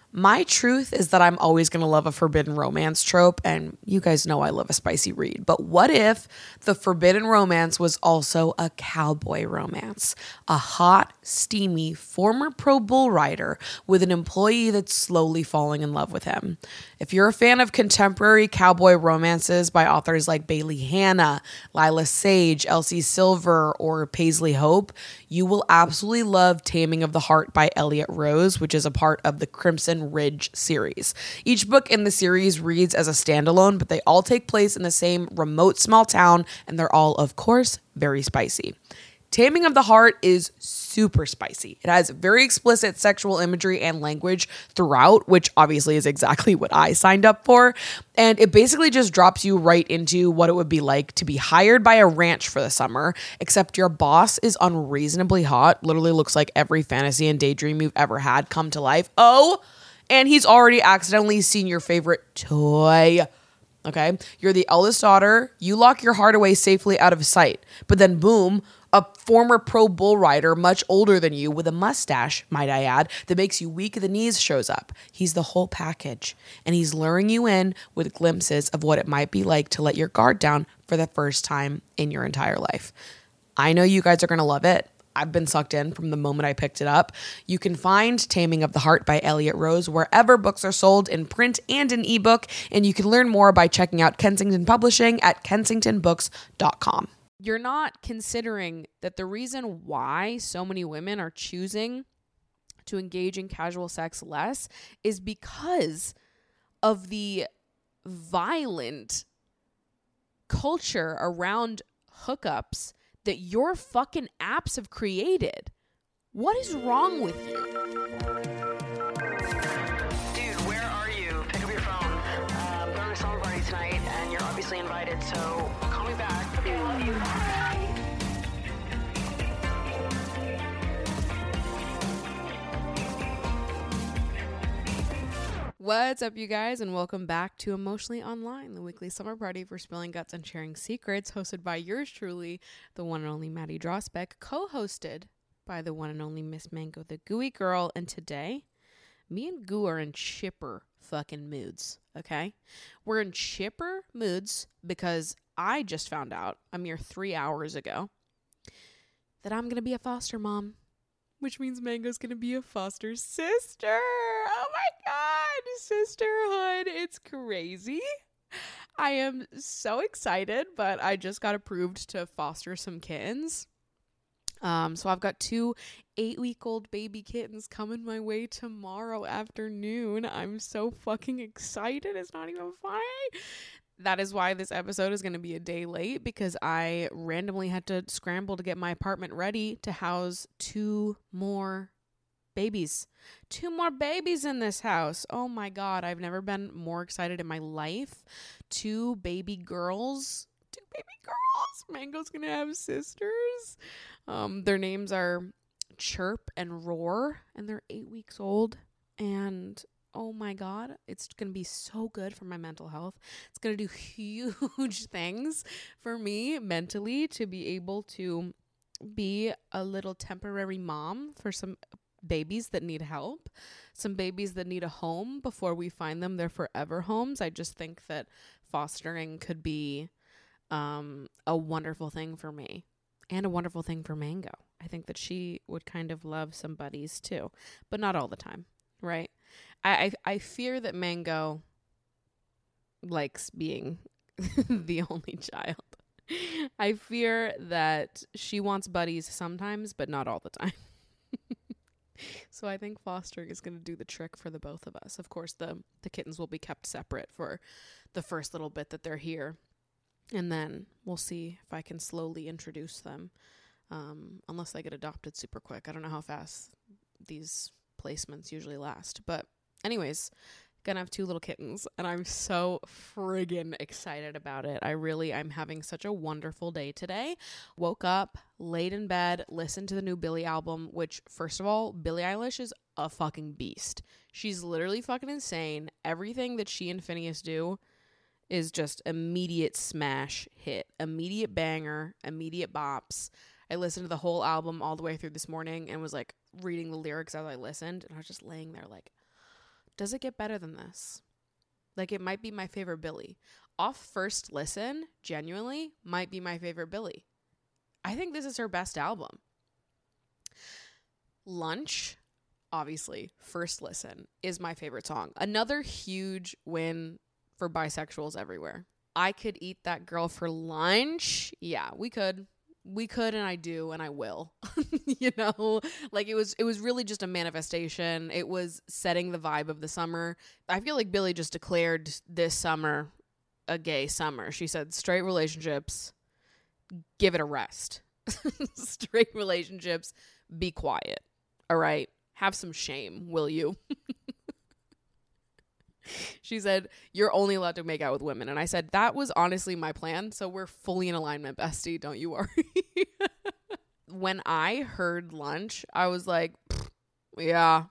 My truth is that I'm always going to love a forbidden romance trope, and you guys know I love a spicy read. But what if the forbidden romance was also a cowboy romance? A hot, steamy, former pro bull rider with an employee that's slowly falling in love with him. If you're a fan of contemporary cowboy romances by authors like Bailey Hanna, Lila Sage, Elsie Silver, or Paisley Hope, you will absolutely love Taming of the Heart by Elliot Rose, which is a part of the Crimson Ridge series. Each book in the series reads as a standalone, but they all take place in the same remote small town, and they're all, of course, very spicy. Taming of the Heart is super spicy. It has very explicit sexual imagery and language throughout, which obviously is exactly what I signed up for. And it basically just drops you right into what it would be like to be hired by a ranch for the summer, except your boss is unreasonably hot, literally looks like every fantasy and daydream you've ever had come to life. Oh, and he's already accidentally seen your favorite toy. Okay? You're the eldest daughter. You lock your heart away safely out of sight. But then boom, a former pro bull rider, much older than you, with a mustache, might I add, that makes you weak at the knees shows up. He's the whole package. And he's luring you in with glimpses of what it might be like to let your guard down for the first time in your entire life. I know you guys are going to love it. I've been sucked in from the moment I picked it up. You can find Taming of the Heart by Elliot Rose wherever books are sold, in print and in ebook, and you can learn more by checking out Kensington Publishing at kensingtonbooks.com. You're not considering that the reason why so many women are choosing to engage in casual sex less is because of the violent culture around hookups that your fucking apps have created. What is wrong with you? Dude, where are you? Pick up your phone. I'm going to a summer party tonight, and you're obviously invited, so call me back. Okay, I love you. Bye. What's up, you guys, and welcome back to Emotionally Online, the weekly summer party for spilling guts and sharing secrets, hosted by yours truly, the one and only Maddie Drosbeck, co-hosted by the one and only Miss Mango, the gooey girl. And today, me and Goo are in chipper fucking moods, okay? We're in chipper moods because I just found out a mere 3 hours ago that I'm going to be a foster mom, which means Mango's going to be a foster sister. Oh my God, sisterhood. It's crazy. I am so excited, but I just got approved to foster some kittens. So I've got 2 8-week-old baby kittens coming my way tomorrow afternoon. I'm so fucking excited. It's not even funny. That is why this episode is going to be a day late, because I randomly had to scramble to get my apartment ready to house 2 more babies. 2 more babies in this house. Oh my God. I've never been more excited in my life. 2 baby girls. 2 baby girls. Mango's going to have sisters. Their names are Chirp and Roar, and they're 8 weeks old. And oh my God, it's going to be so good for my mental health. It's going to do huge things for me mentally to be able to be a little temporary mom for some babies that need help, some babies that need a home before we find them their forever homes. I just think that fostering could be a wonderful thing for me and a wonderful thing for Mango. I think that she would kind of love some buddies too, but not all the time, right? I fear that Mango likes being the only child. I fear that she wants buddies sometimes, but not all the time. So I think fostering is going to do the trick for the both of us. Of course, the kittens will be kept separate for the first little bit that they're here. And then we'll see if I can slowly introduce them, unless they get adopted super quick. I don't know how fast these placements usually last. But anyways, gonna have 2 little kittens, and I'm so friggin' excited about it. I'm having such a wonderful day today. Woke up, laid in bed, listened to the new Billie album, which, first of all, Billie Eilish is a fucking beast. She's literally fucking insane. Everything that she and Phineas do is just immediate smash hit, immediate banger, immediate bops. I listened to the whole album all the way through this morning and was like reading the lyrics as I listened, and I was just laying there like, does it get better than this? Like, it might be my favorite Billie. Off first listen, genuinely, might be my favorite Billie. I think this is her best album. Lunch, obviously, first listen, is my favorite song. Another huge win for bisexuals everywhere. I could eat that girl for lunch. Yeah, we could. We could, and I do, and I will. You know, like it was really just a manifestation. It was setting the vibe of the summer. I feel like Billie just declared this summer a gay summer. She said, straight relationships, give it a rest. Straight relationships, be quiet. All right. Have some shame, will you? She said, you're only allowed to make out with women. And I said, that was honestly my plan. So we're fully in alignment, bestie. Don't you worry. When I heard Lunch, I was like, yeah,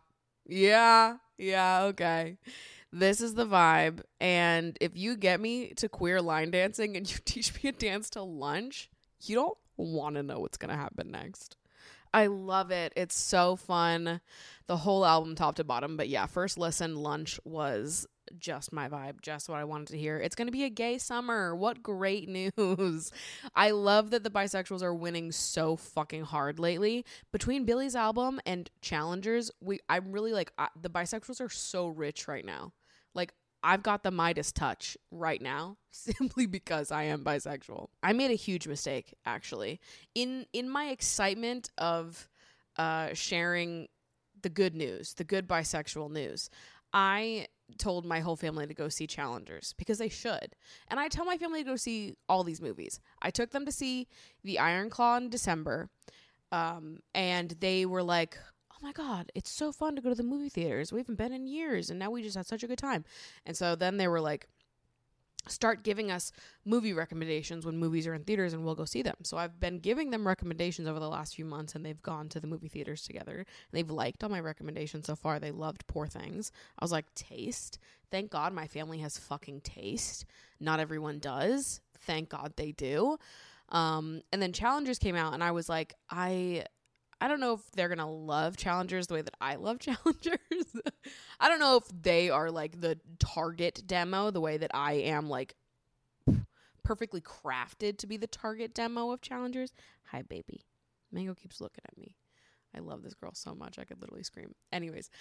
okay. This is the vibe. And if you get me to queer line dancing and you teach me a dance to Lunch, you don't want to know what's going to happen next. I love it. It's so fun. The whole album top to bottom. But yeah, first listen, Lunch was just my vibe, just what I wanted to hear. It's going to be a gay summer. What great news. I love that the bisexuals are winning so fucking hard lately. Between Billie's album and Challengers, I'm really like, the bisexuals are so rich right now. Like, I've got the Midas touch right now simply because I am bisexual. I made a huge mistake, actually. In my excitement of sharing the good news, the good bisexual news, I told my whole family to go see Challengers because they should. And I tell my family to go see all these movies. I took them to see The Iron Claw in December, and they were like, oh my God, it's so fun to go to the movie theaters. We haven't been in years, and now we just had such a good time. And so then they were like, start giving us movie recommendations when movies are in theaters and we'll go see them. So I've been giving them recommendations over the last few months, and they've gone to the movie theaters together. And they've liked all my recommendations so far. They loved Poor Things. I was like, taste? Thank God my family has fucking taste. Not everyone does. Thank God they do. And then Challengers came out, and I was like, I don't know if they're going to love Challengers the way that I love Challengers. I don't know if they are like the target demo the way that I am like perfectly crafted to be the target demo of Challengers. Hi, baby. Mango keeps looking at me. I love this girl so much. I could literally scream. Anyways,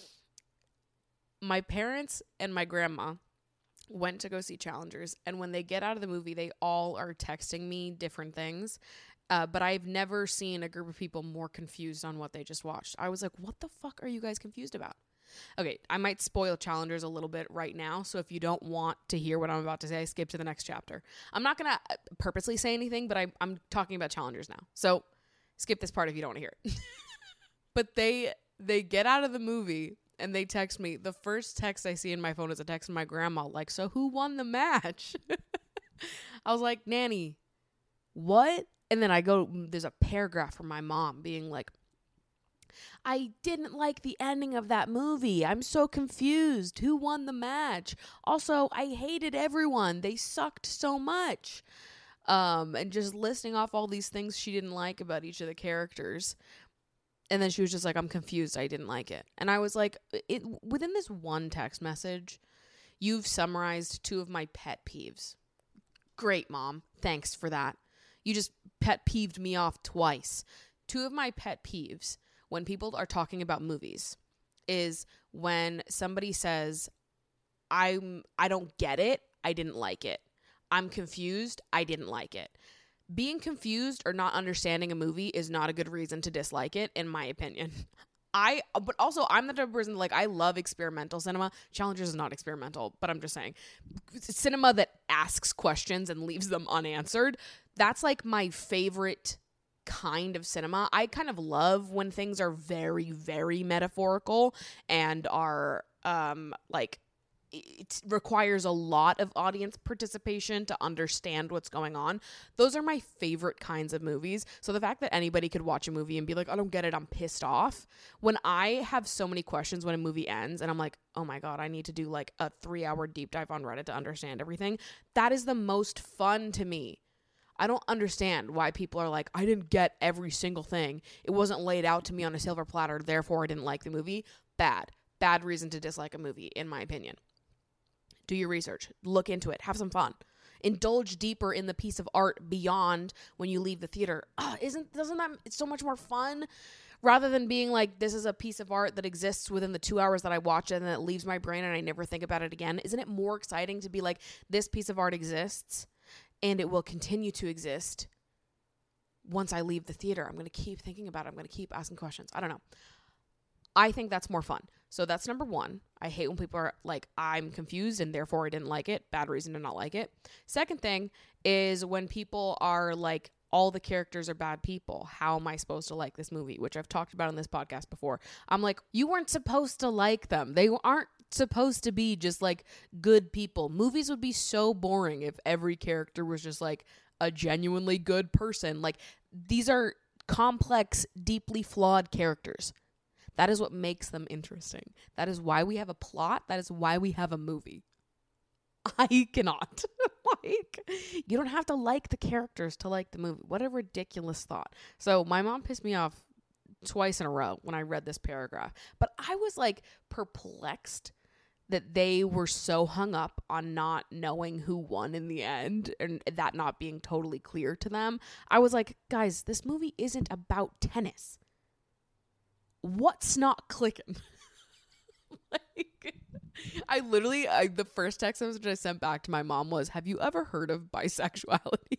my parents and my grandma went to go see Challengers. And when they get out of the movie, they all are texting me different things. But I've never seen a group of people more confused on what they just watched. I was like, what the fuck are you guys confused about? Okay, I might spoil Challengers a little bit right now. So if you don't want to hear what I'm about to say, skip to the next chapter. I'm not going to purposely say anything, but I'm talking about Challengers now. So skip this part if you don't want to hear it. But they get out of the movie and they text me. The first text I see in my phone is a text from my grandma. Like, so who won the match? I was like, Nanny, what? And then I go, there's a paragraph from my mom being like, I didn't like the ending of that movie. I'm so confused. Who won the match? Also, I hated everyone. They sucked so much. And just listing off all these things she didn't like about each of the characters. And then she was just like, I'm confused. I didn't like it. And I was like, within this one text message, you've summarized 2 of my pet peeves. Great, Mom. Thanks for that. You just pet peeved me off twice. 2 of my pet peeves when people are talking about movies is when somebody says, I don't get it. I didn't like it. I'm confused. I didn't like it. Being confused or not understanding a movie is not a good reason to dislike it, in my opinion. But also I'm the type of person, like, I love experimental cinema. Challengers is not experimental, but I'm just saying cinema that asks questions and leaves them unanswered. That's like my favorite kind of cinema. I kind of love when things are very, very metaphorical and are like, it requires a lot of audience participation to understand what's going on. Those are my favorite kinds of movies. So the fact that anybody could watch a movie and be like, I don't get it, I'm pissed off. When I have so many questions when a movie ends and I'm like, oh my God, I need to do like a 3-hour deep dive on Reddit to understand everything. That is the most fun to me. I don't understand why people are like, I didn't get every single thing. It wasn't laid out to me on a silver platter, therefore I didn't like the movie. Bad. bad reason to dislike a movie, in my opinion. Do your research, look into it, have some fun, indulge deeper in the piece of art beyond when you leave the theater. Doesn't that, it's so much more fun rather than being like, this is a piece of art that exists within the 2 hours that I watch it and then it leaves my brain and I never think about it again. Isn't it more exciting to be like, this piece of art exists and it will continue to exist once I leave the theater? I'm going to keep thinking about it. I'm going to keep asking questions. I don't know. I think that's more fun. So that's number one. I hate when people are like, I'm confused and therefore I didn't like it. Bad reason to not like it. Second thing is when people are like, all the characters are bad people. How am I supposed to like this movie? Which I've talked about on this podcast before. I'm like, you weren't supposed to like them. They aren't supposed to be just like good people. Movies would be so boring if every character was just like a genuinely good person. Like, these are complex, deeply flawed characters. That is what makes them interesting. That is why we have a plot. That is why we have a movie. I cannot. Like, you don't have to like the characters to like the movie. What a ridiculous thought. So my mom pissed me off twice in a row when I read this paragraph. But I was like perplexed that they were so hung up on not knowing who won in the end and that not being totally clear to them. I was like, guys, this movie isn't about tennis. What's not clicking? Like, the first text message I sent back to my mom was, have you ever heard of bisexuality?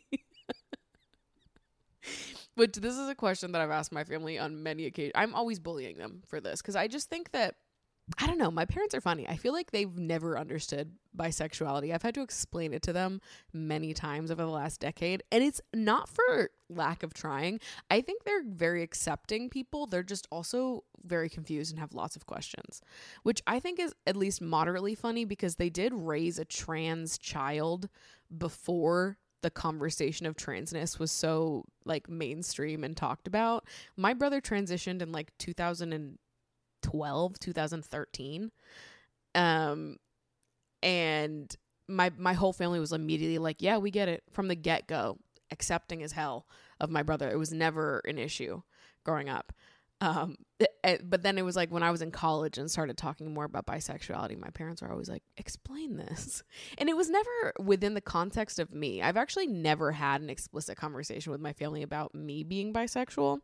Which, this is a question that I've asked my family on many occasions. I'm always bullying them for this because I just think that, I don't know, my parents are funny. I feel like they've never understood bisexuality. I've had to explain it to them many times over the last decade, and it's not for lack of trying. I think they're very accepting people. They're just also very confused and have lots of questions, which I think is at least moderately funny because they did raise a trans child before the conversation of transness was so like mainstream and talked about. My brother transitioned in like 2013. And my whole family was immediately like, yeah, we get it, from the get-go, accepting as hell of my brother. It was never an issue growing up. But then it was like when I was in college and started talking more about bisexuality, my parents were always like, explain this. And it was never within the context of me. I've actually never had an explicit conversation with my family about me being bisexual.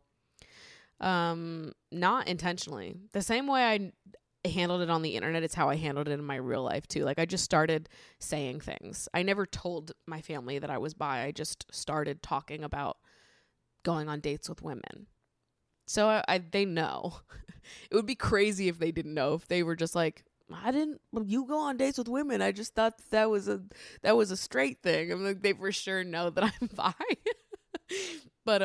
Not intentionally. The same way I handled it on the internet, it's how I handled it in my real life too. Like, I just started saying things. I never told my family that I was bi. I just started talking about going on dates with women. So they know. It would be crazy if they didn't know. If they were just like, you go on dates with women. I just thought that was a straight thing. I'm like, they for sure know that I'm bi. But,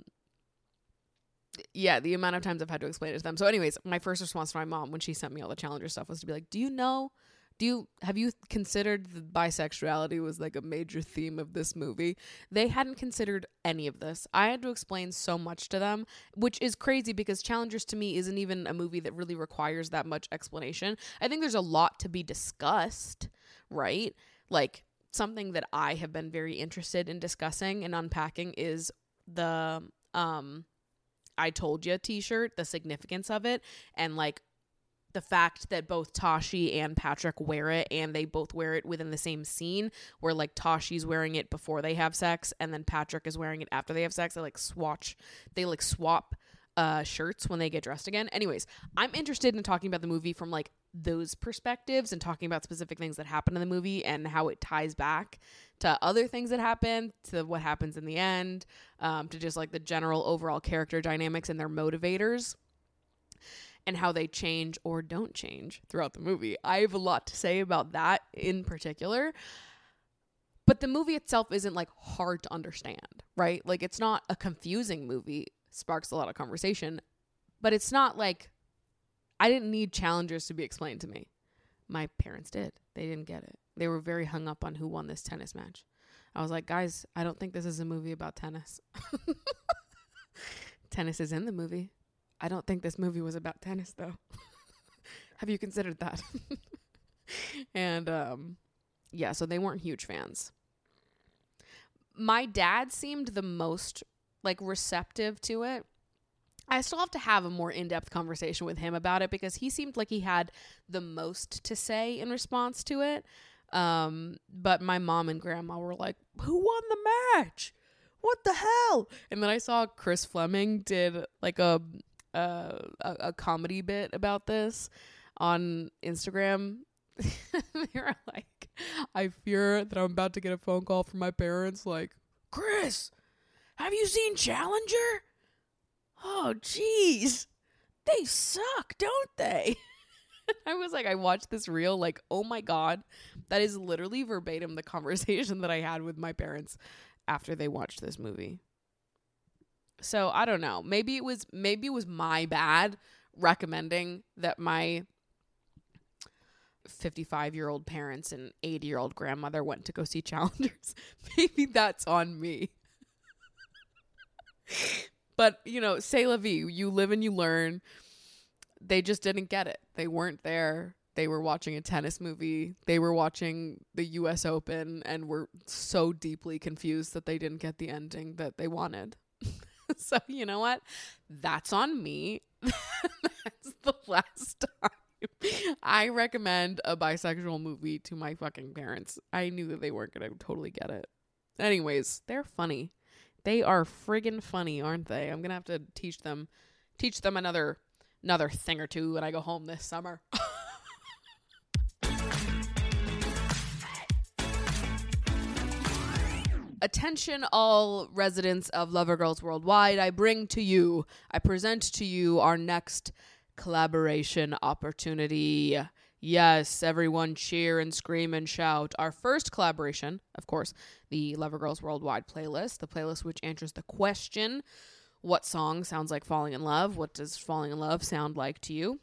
yeah, the amount of times I've had to explain it to them. So anyways, my first response to my mom when she sent me all the Challenger stuff was to be like, have you considered that bisexuality was like a major theme of this movie? They hadn't considered any of this. I had to explain so much to them, which is crazy because Challengers to me isn't even a movie that really requires that much explanation. I think there's a lot to be discussed, right? Like, something that I have been very interested in discussing and unpacking is the I Told Ya t-shirt, the significance of it, and like the fact that both Tashi and Patrick wear it, and they both wear it within the same scene where like Tashi's wearing it before they have sex and then Patrick is wearing it after they have sex. They swap shirts when they get dressed again. Anyways, I'm interested in talking about the movie from like those perspectives and talking about specific things that happen in the movie and how it ties back to other things that happen, to what happens in the end, to just like the general overall character dynamics and their motivators and how they change or don't change throughout the movie. I have a lot to say about that in particular. But the movie itself isn't like hard to understand, right? Like, it's not a confusing movie. Sparks a lot of conversation, but it's not like I didn't need Challengers to be explained to me. My parents did. They didn't get it. They were very hung up on who won this tennis match. I was like, guys, I don't think this is a movie about tennis. Tennis is in the movie. I don't think this movie was about tennis, though. Have you considered that? And, yeah, so they weren't huge fans. My dad seemed the most, like, receptive to it. I still have to have a more in-depth conversation with him about it because he seemed like he had the most to say in response to it. But my mom and grandma were like, who won the match? What the hell? And then I saw Chris Fleming did like a comedy bit about this on Instagram. They were like, I fear that I'm about to get a phone call from my parents like, Chris, have you seen Challenger? Oh, jeez. They suck, don't they? I was like, I watched this reel like, oh my God, that is literally verbatim the conversation that I had with my parents after they watched this movie. So I don't know. Maybe it was my bad recommending that my 55-year-old parents and 80-year-old grandmother went to go see Challengers. Maybe that's on me. But, you know, c'est la vie. You live and you learn. They just didn't get it. They weren't there. They were watching a tennis movie. They were watching the US Open and were so deeply confused that they didn't get the ending that they wanted. So, you know what? That's on me. That's the last time I recommend a bisexual movie to my fucking parents. I knew that they weren't going to totally get it. Anyways, they're funny. They are friggin' funny, aren't they? I'm going to have to teach them another thing or two when I go home this summer. Attention all residents of Lovergirls Worldwide, I present to you our next collaboration opportunity. Yes, everyone cheer and scream and shout. Our first collaboration, of course, the Lovergirls Worldwide playlist, the playlist which answers the question, what song sounds like falling in love? What does falling in love sound like to you?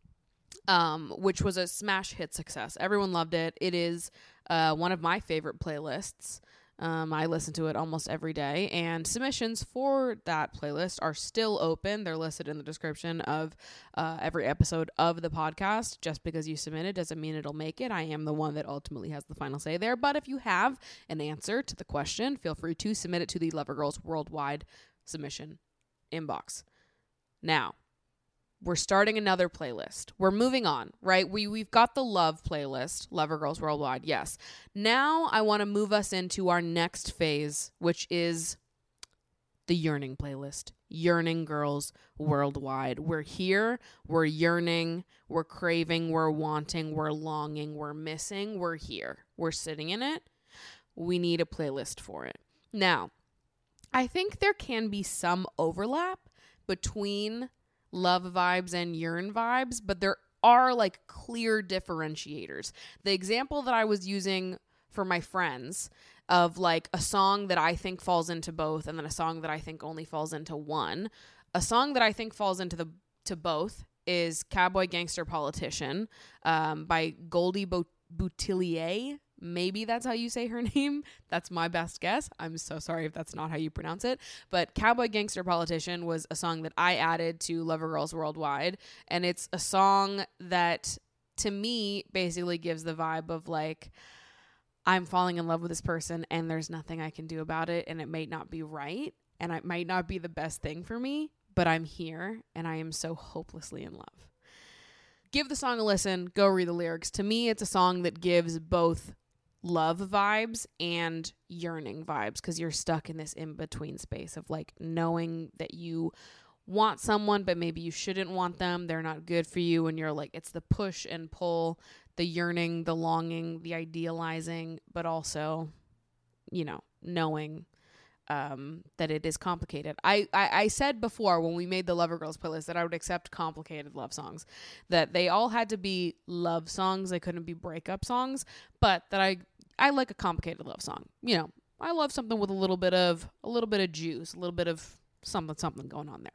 Which was a smash hit success. Everyone loved it. It is one of my favorite playlists. I listen to it almost every day, and submissions for that playlist are still open. They're listed in the description of every episode of the podcast. Just because you submit it doesn't mean it'll make it. I am the one that ultimately has the final say there, but if you have an answer to the question, feel free to submit it to the Lovergirls Worldwide submission inbox. Now, we're starting another playlist. We're moving on, right? We've got the love playlist, Lovergirls Worldwide, yes. Now I want to move us into our next phase, which is the yearning playlist. Yearning Girls Worldwide. We're here, we're yearning, we're craving, we're wanting, we're longing, we're missing, we're here. We're sitting in it. We need a playlist for it. Now, I think there can be some overlap between love vibes and yearn vibes, but there are like clear differentiators. The example that I was using for my friends of like a song that I think falls into both and then a song that I think only falls into one. A song that I think falls into both is Cowboy Gangster Politician by Goldie Boutillier. Maybe that's how you say her name. That's my best guess. I'm so sorry if that's not how you pronounce it. But Cowboy Gangster Politician was a song that I added to Lovergirls Worldwide. And it's a song that, to me, basically gives the vibe of like, I'm falling in love with this person and there's nothing I can do about it. And it may not be right. And it might not be the best thing for me. But I'm here and I am so hopelessly in love. Give the song a listen. Go read the lyrics. To me, it's a song that gives both love vibes and yearning vibes because you're stuck in this in-between space of like knowing that you want someone but maybe you shouldn't want them, they're not good for you, and you're like, it's the push and pull, the yearning, the longing, the idealizing, but also, you know, knowing that it is complicated. I said before when we made the Lovergirls playlist that I would accept complicated love songs, that they all had to be love songs, they couldn't be breakup songs, but that I like a complicated love song. You know, I love something with a little bit of juice, a little bit of something going on there.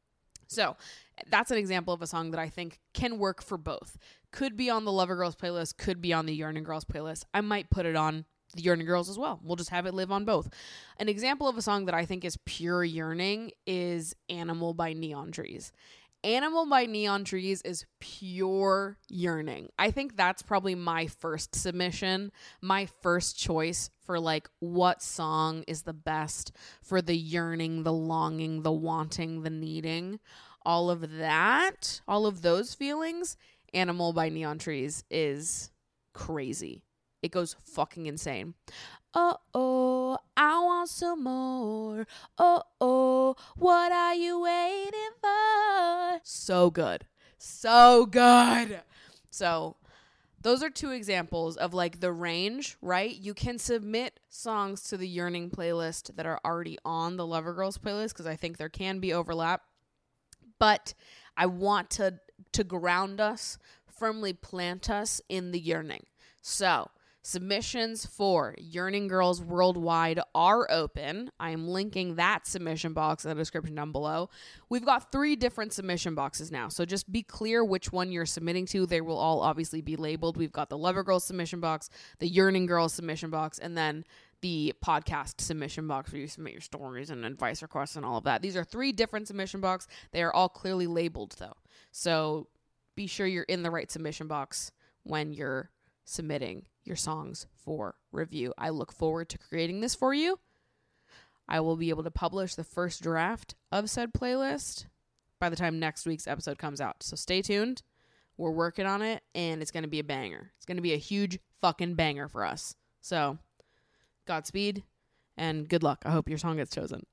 So that's an example of a song that I think can work for both. Could be on the Lovergirls playlist, could be on the Yearning Girls playlist. I might put it on the Yearning Girls as well. We'll just have it live on both. An example of a song that I think is pure yearning is Animal by Neon Trees. Animal by Neon Trees is pure yearning. I think that's probably my first submission, my first choice for like what song is the best for the yearning, the longing, the wanting, the needing. all of that, all of those feelings, Animal by Neon Trees is crazy. It goes fucking insane. Oh, I want some more. Oh, what are you waiting for? So good. So good. So those are two examples of like the range, right? You can submit songs to the Yearning playlist that are already on the Lover Girls playlist because I think there can be overlap. But I want to ground us, firmly plant us in the Yearning. So submissions for Yearning Girls Worldwide are open. I am linking that submission box in the description down below. We've got 3 different submission boxes now, so just be clear which one you're submitting to. They will all obviously be labeled. We've got the Lover Girls submission box, the Yearning Girls submission box, and then the podcast submission box where you submit your stories and advice requests and all of that. These are 3 different submission boxes. They are all clearly labeled, though. So be sure you're in the right submission box when you're submitting your songs for review. I look forward to creating this for you. I will be able to publish the first draft of said playlist by the time next week's episode comes out. So stay tuned. We're working on it, and it's going to be a banger. It's going to be a huge fucking banger for us. So Godspeed and good luck. I hope your song gets chosen.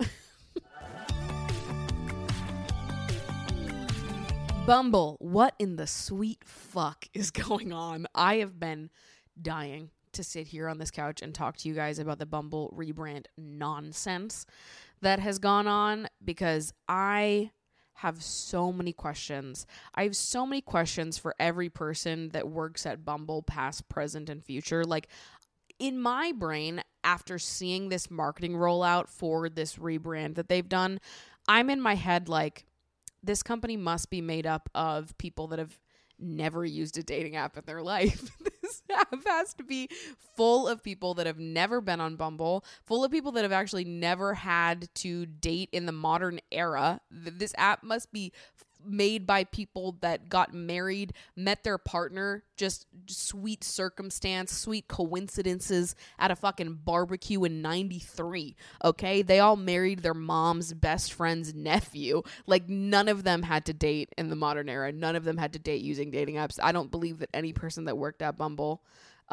Bumble, what in the sweet fuck is going on? I have been dying to sit here on this couch and talk to you guys about the Bumble rebrand nonsense that has gone on because I have so many questions. I have so many questions for every person that works at Bumble, past, present, and future. Like, in my brain, after seeing this marketing rollout for this rebrand that they've done, I'm in my head like, this company must be made up of people that have never used a dating app in their life. This app has to be full of people that have never been on Bumble, full of people that have actually never had to date in the modern era. This app must be made by people that got married, met their partner, just sweet circumstance, sweet coincidences at a fucking barbecue in 93. Okay, they all married their mom's best friend's nephew. Like, none of them had to date in the modern era. None of them had to date using dating apps. I don't believe that any person that worked at Bumble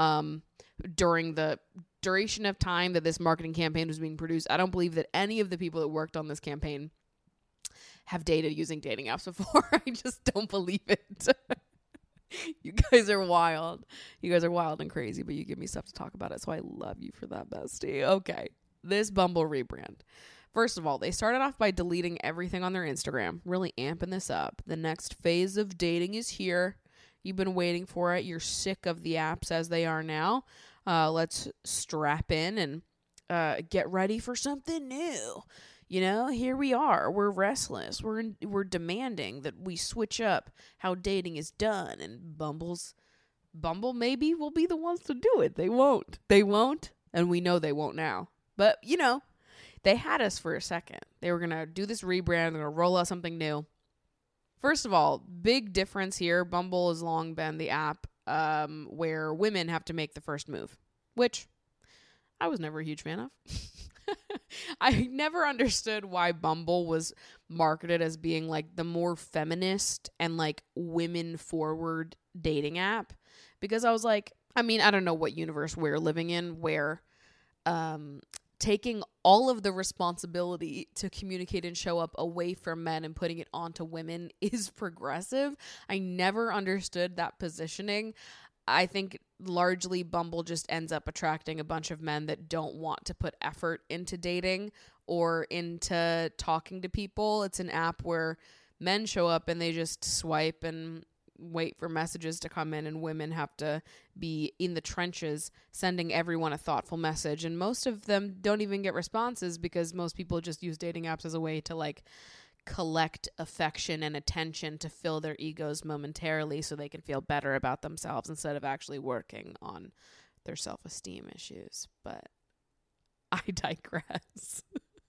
during the duration of time that this marketing campaign was being produced, I don't believe that any of the people that worked on this campaign have dated using dating apps before. I just don't believe it. You guys are wild. You guys are wild and crazy, but you give me stuff to talk about it, so I love you for that, bestie. Okay, this Bumble rebrand. First of all, they started off by deleting everything on their Instagram, really amping this up. The next phase of dating is here. You've been waiting for it. You're sick of the apps as they are now. Let's strap in and get ready for something new. You know, here we are. We're restless. We're demanding that we switch up how dating is done. And Bumble maybe will be the ones to do it. They won't. They won't. And we know they won't now. But, you know, they had us for a second. They were going to do this rebrand. They're going to roll out something new. First of all, big difference here. Bumble has long been the app where women have to make the first move, which I was never a huge fan of. I never understood why Bumble was marketed as being like the more feminist and like women forward dating app, because I was like, I mean, I don't know what universe we're living in where taking all of the responsibility to communicate and show up away from men and putting it onto women is progressive. I never understood that positioning. I think largely Bumble just ends up attracting a bunch of men that don't want to put effort into dating or into talking to people. It's an app where men show up and they just swipe and wait for messages to come in, and women have to be in the trenches sending everyone a thoughtful message. And most of them don't even get responses because most people just use dating apps as a way to like collect affection and attention to fill their egos momentarily so they can feel better about themselves instead of actually working on their self-esteem issues. But I digress.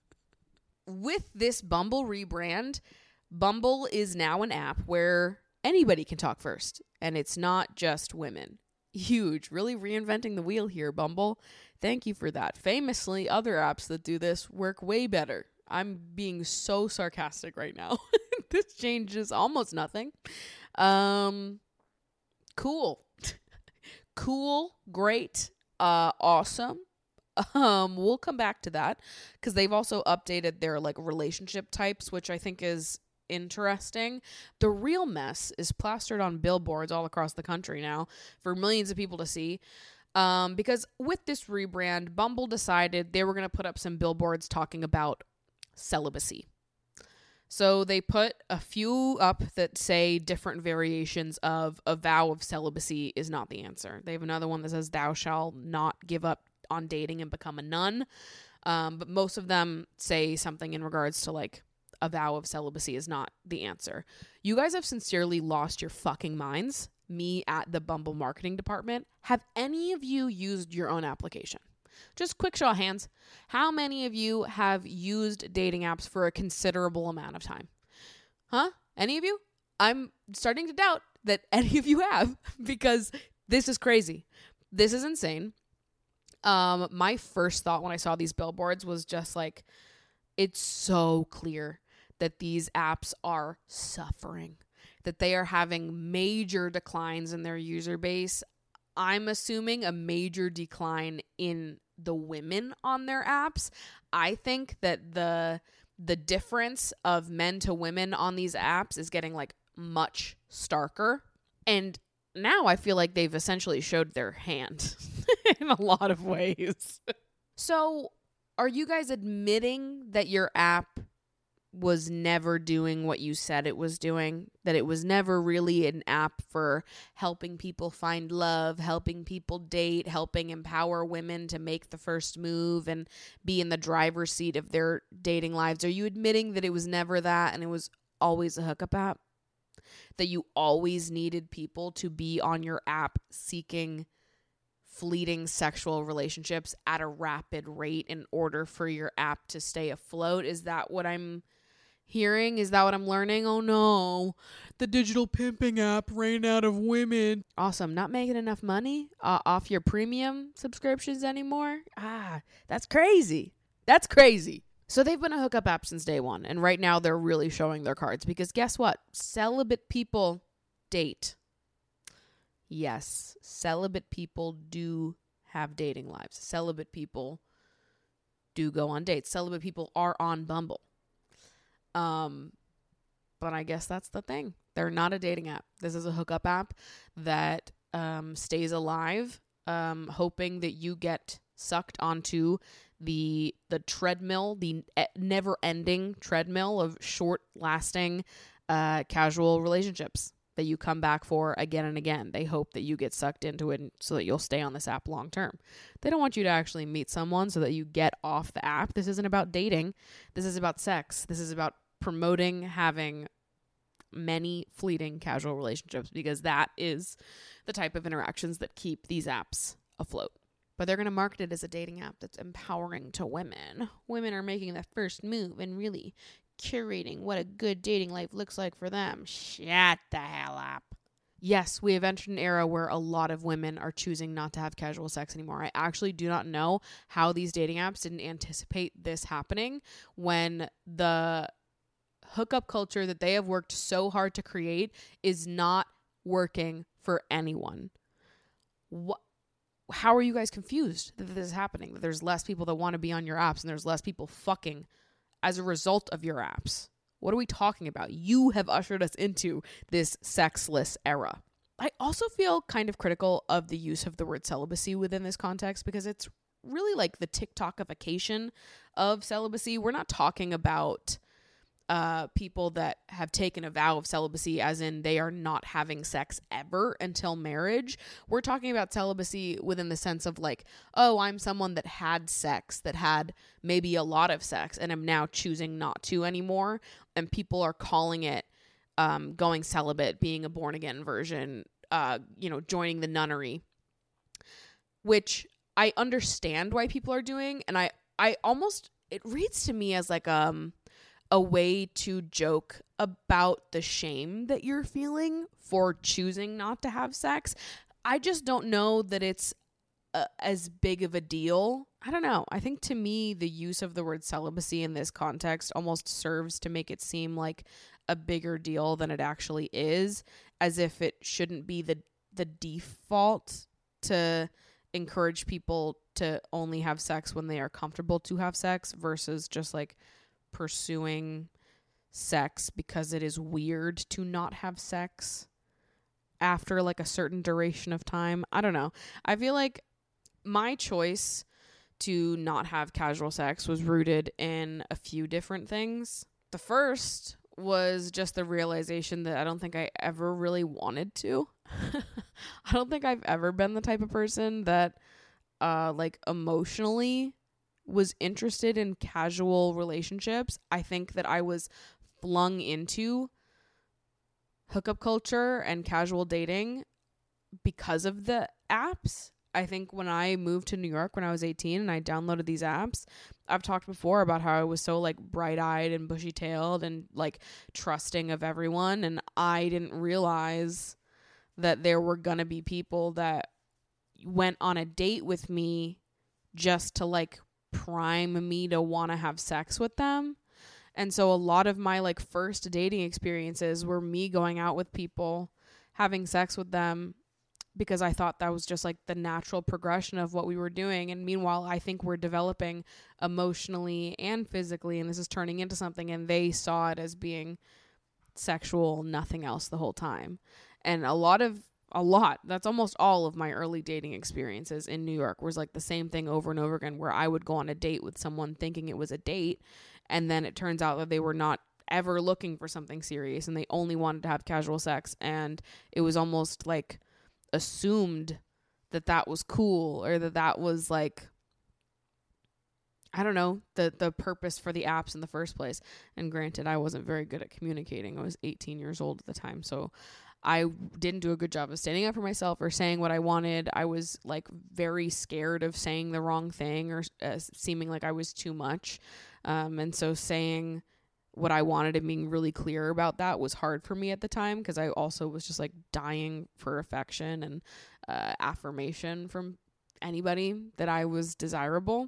With this Bumble rebrand, Bumble is now an app where anybody can talk first, and it's not just women. Huge, really reinventing the wheel here, Bumble. Thank you for that. Famously, other apps that do this work way better. I'm being so sarcastic right now. This changes almost nothing. Cool. Cool. Great. Awesome. We'll come back to that because they've also updated their like relationship types, which I think is interesting. The real mess is plastered on billboards all across the country now for millions of people to see. Because with this rebrand, Bumble decided they were going to put up some billboards talking about celibacy. So they put a few up that say different variations of a vow of celibacy is not the answer. They have another one that says thou shalt not give up on dating and become a nun. But most of them say something in regards to like a vow of celibacy is not the answer. You guys have sincerely lost your fucking minds. Me at the Bumble marketing department. Have any of you used your own application? Just quick show of hands. How many of you have used dating apps for a considerable amount of time? Huh? Any of you? I'm starting to doubt that any of you have because this is crazy. This is insane. My first thought when I saw these billboards was just like, it's so clear that these apps are suffering, that they are having major declines in their user base. I'm assuming a major decline in the women on their apps. I think that the difference of men to women on these apps is getting like much starker. And now I feel like they've essentially showed their hand in a lot of ways. So are you guys admitting that your app was never doing what you said it was doing? That it was never really an app for helping people find love, helping people date, helping empower women to make the first move and be in the driver's seat of their dating lives? Are you admitting that it was never that and it was always a hookup app? That you always needed people to be on your app seeking fleeting sexual relationships at a rapid rate in order for your app to stay afloat? Is that what I'm hearing? Is that what I'm learning? Oh no, the digital pimping app ran out of women. Awesome. Not making enough money off your premium subscriptions anymore? That's crazy. That's crazy. So they've been a hookup app since day one, and right now they're really showing their cards because guess what? Celibate people date. Yes, celibate people do have dating lives. Celibate people do go on dates. Celibate people are on Bumble. But I guess that's the thing. They're not a dating app. This is a hookup app that stays alive, hoping that you get sucked onto the treadmill, the never-ending treadmill of short-lasting casual relationships that you come back for again and again. They hope that you get sucked into it so that you'll stay on this app long term. They don't want you to actually meet someone so that you get off the app. This isn't about dating. This is about sex. This is about promoting having many fleeting casual relationships because that is the type of interactions that keep these apps afloat. But they're going to market it as a dating app that's empowering to women. Women are making the first move and really curating what a good dating life looks like for them. Shut the hell up. Yes, we have entered an era where a lot of women are choosing not to have casual sex anymore. I actually do not know how these dating apps didn't anticipate this happening when the hookup culture that they have worked so hard to create is not working for anyone. How are you guys confused that this is happening? That there's less people that want to be on your apps and there's less people fucking as a result of your apps? What are we talking about? You have ushered us into this sexless era. I also feel kind of critical of the use of the word celibacy within this context because it's really like the TikTokification of celibacy. We're not talking about people that have taken a vow of celibacy as in they are not having sex ever until marriage. We're talking about celibacy within the sense of like, oh, I'm someone that had sex, that had maybe a lot of sex and am now choosing not to anymore. And people are calling it going celibate, being a born again version, joining the nunnery, which I understand why people are doing. And I almost, it reads to me as like, a way to joke about the shame that you're feeling for choosing not to have sex. I just don't know that it's as big of a deal. I don't know. I think to me, the use of the word celibacy in this context almost serves to make it seem like a bigger deal than it actually is, as if it shouldn't be the default to encourage people to only have sex when they are comfortable to have sex versus just like pursuing sex because it is weird to not have sex after like a certain duration of time. I don't know. I feel like my choice to not have casual sex was rooted in a few different things. The first was just the realization that I don't think I ever really wanted to. I don't think I've ever been the type of person that like emotionally was interested in casual relationships. I think that I was flung into hookup culture and casual dating because of the apps. I think when I moved to New York when I was 18 and I downloaded these apps, I've talked before about how I was so like bright-eyed and bushy-tailed and like trusting of everyone, and I didn't realize that there were gonna be people that went on a date with me just to like prime me to want to have sex with them. And so a lot of my like first dating experiences were me going out with people, having sex with them, because I thought that was just like the natural progression of what we were doing. And meanwhile, I think we're developing emotionally and physically, and this is turning into something, and they saw it as being sexual, nothing else the whole time. And that's almost all of my early dating experiences in New York was like the same thing over and over again, where I would go on a date with someone thinking it was a date, and then it turns out that they were not ever looking for something serious and they only wanted to have casual sex, and it was almost like assumed that that was cool, or that was like, I don't know, the purpose for the apps in the first place. And granted, I wasn't very good at communicating. I was 18 years old at the time, so I didn't do a good job of standing up for myself or saying what I wanted. I was like very scared of saying the wrong thing or seeming like I was too much. And so saying what I wanted and being really clear about that was hard for me at the time, because I also was just like dying for affection and affirmation from anybody that I was desirable.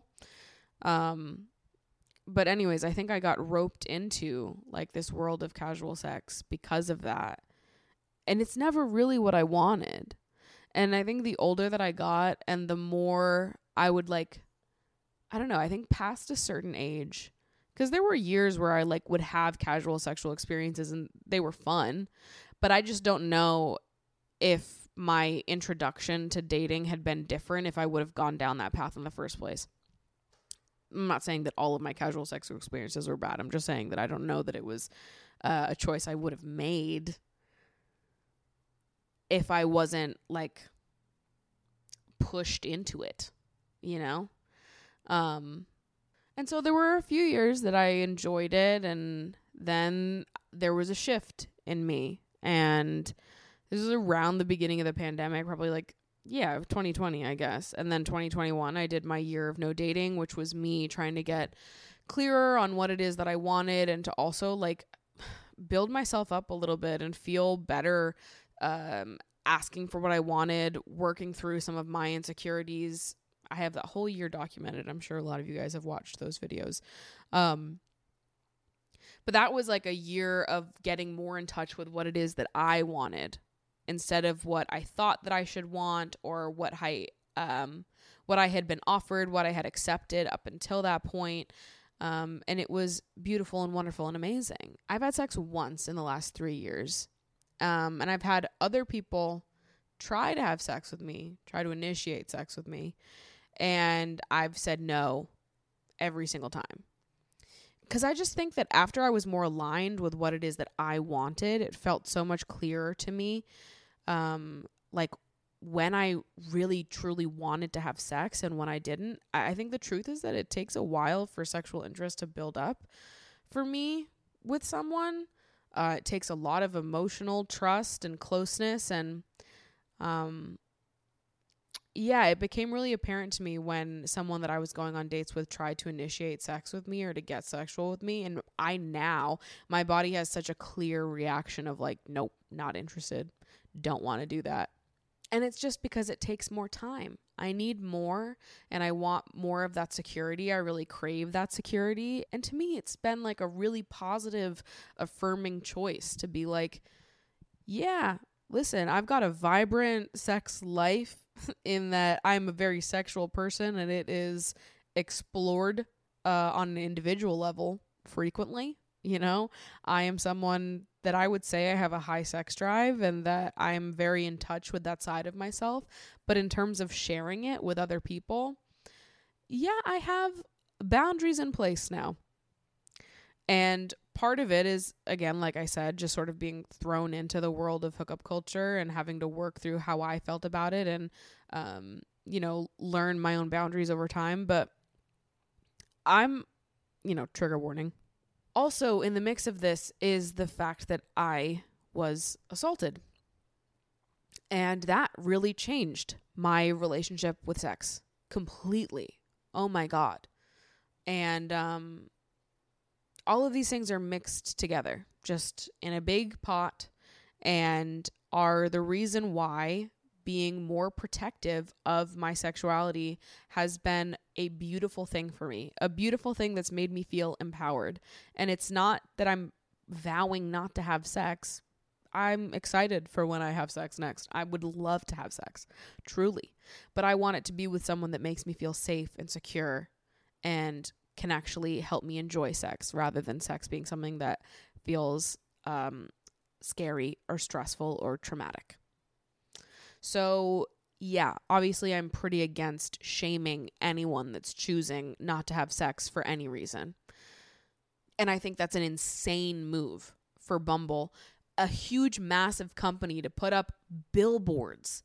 But anyways, I think I got roped into like this world of casual sex because of that. And it's never really what I wanted. And I think the older that I got and the more I would like, I don't know, I think past a certain age, because there were years where I like would have casual sexual experiences and they were fun, but I just don't know if my introduction to dating had been different if I would have gone down that path in the first place. I'm not saying that all of my casual sexual experiences were bad. I'm just saying that I don't know that it was a choice I would have made if I wasn't like pushed into it, you know? And so there were a few years that I enjoyed it, and then there was a shift in me. And this was around the beginning of the pandemic, probably like, 2020, I guess. And then 2021, I did my year of no dating, which was me trying to get clearer on what it is that I wanted, and to also like build myself up a little bit and feel better, asking for what I wanted, working through some of my insecurities. I have that whole year documented. I'm sure a lot of you guys have watched those videos. But that was like a year of getting more in touch with what it is that I wanted, instead of what I thought that I should want, or what I had been offered, what I had accepted up until that point. And it was beautiful and wonderful and amazing. I've had sex once in the last 3 years. And I've had other people try to have sex with me, try to initiate sex with me. And I've said no every single time. Because I just think that after I was more aligned with what it is that I wanted, it felt so much clearer to me. Like when I really truly wanted to have sex and when I didn't. I think the truth is that it takes a while for sexual interest to build up for me with someone. It takes a lot of emotional trust and closeness, and it became really apparent to me when someone that I was going on dates with tried to initiate sex with me or to get sexual with me, and my body has such a clear reaction of like, nope, not interested, don't want to do that. And it's just because it takes more time. I need more, and I want more of that security. I really crave that security. And to me, it's been like a really positive, affirming choice to be like, yeah, listen, I've got a vibrant sex life in that I'm a very sexual person, and it is explored on an individual level frequently. You know, I am someone that I would say I have a high sex drive and that I'm very in touch with that side of myself. But in terms of sharing it with other people, yeah, I have boundaries in place now. And part of it is, again, like I said, just sort of being thrown into the world of hookup culture and having to work through how I felt about it and, learn my own boundaries over time. But I'm, trigger warning. Also, in the mix of this is the fact that I was assaulted. And that really changed my relationship with sex completely. Oh my God. And all of these things are mixed together, just in a big pot, and are the reason why being more protective of my sexuality has been a beautiful thing for me, a beautiful thing that's made me feel empowered. And it's not that I'm vowing not to have sex. I'm excited for when I have sex next. I would love to have sex, truly. But I want it to be with someone that makes me feel safe and secure and can actually help me enjoy sex rather than sex being something that feels scary or stressful or traumatic. So, yeah, obviously I'm pretty against shaming anyone that's choosing not to have sex for any reason. And I think that's an insane move for Bumble, a huge, massive company, to put up billboards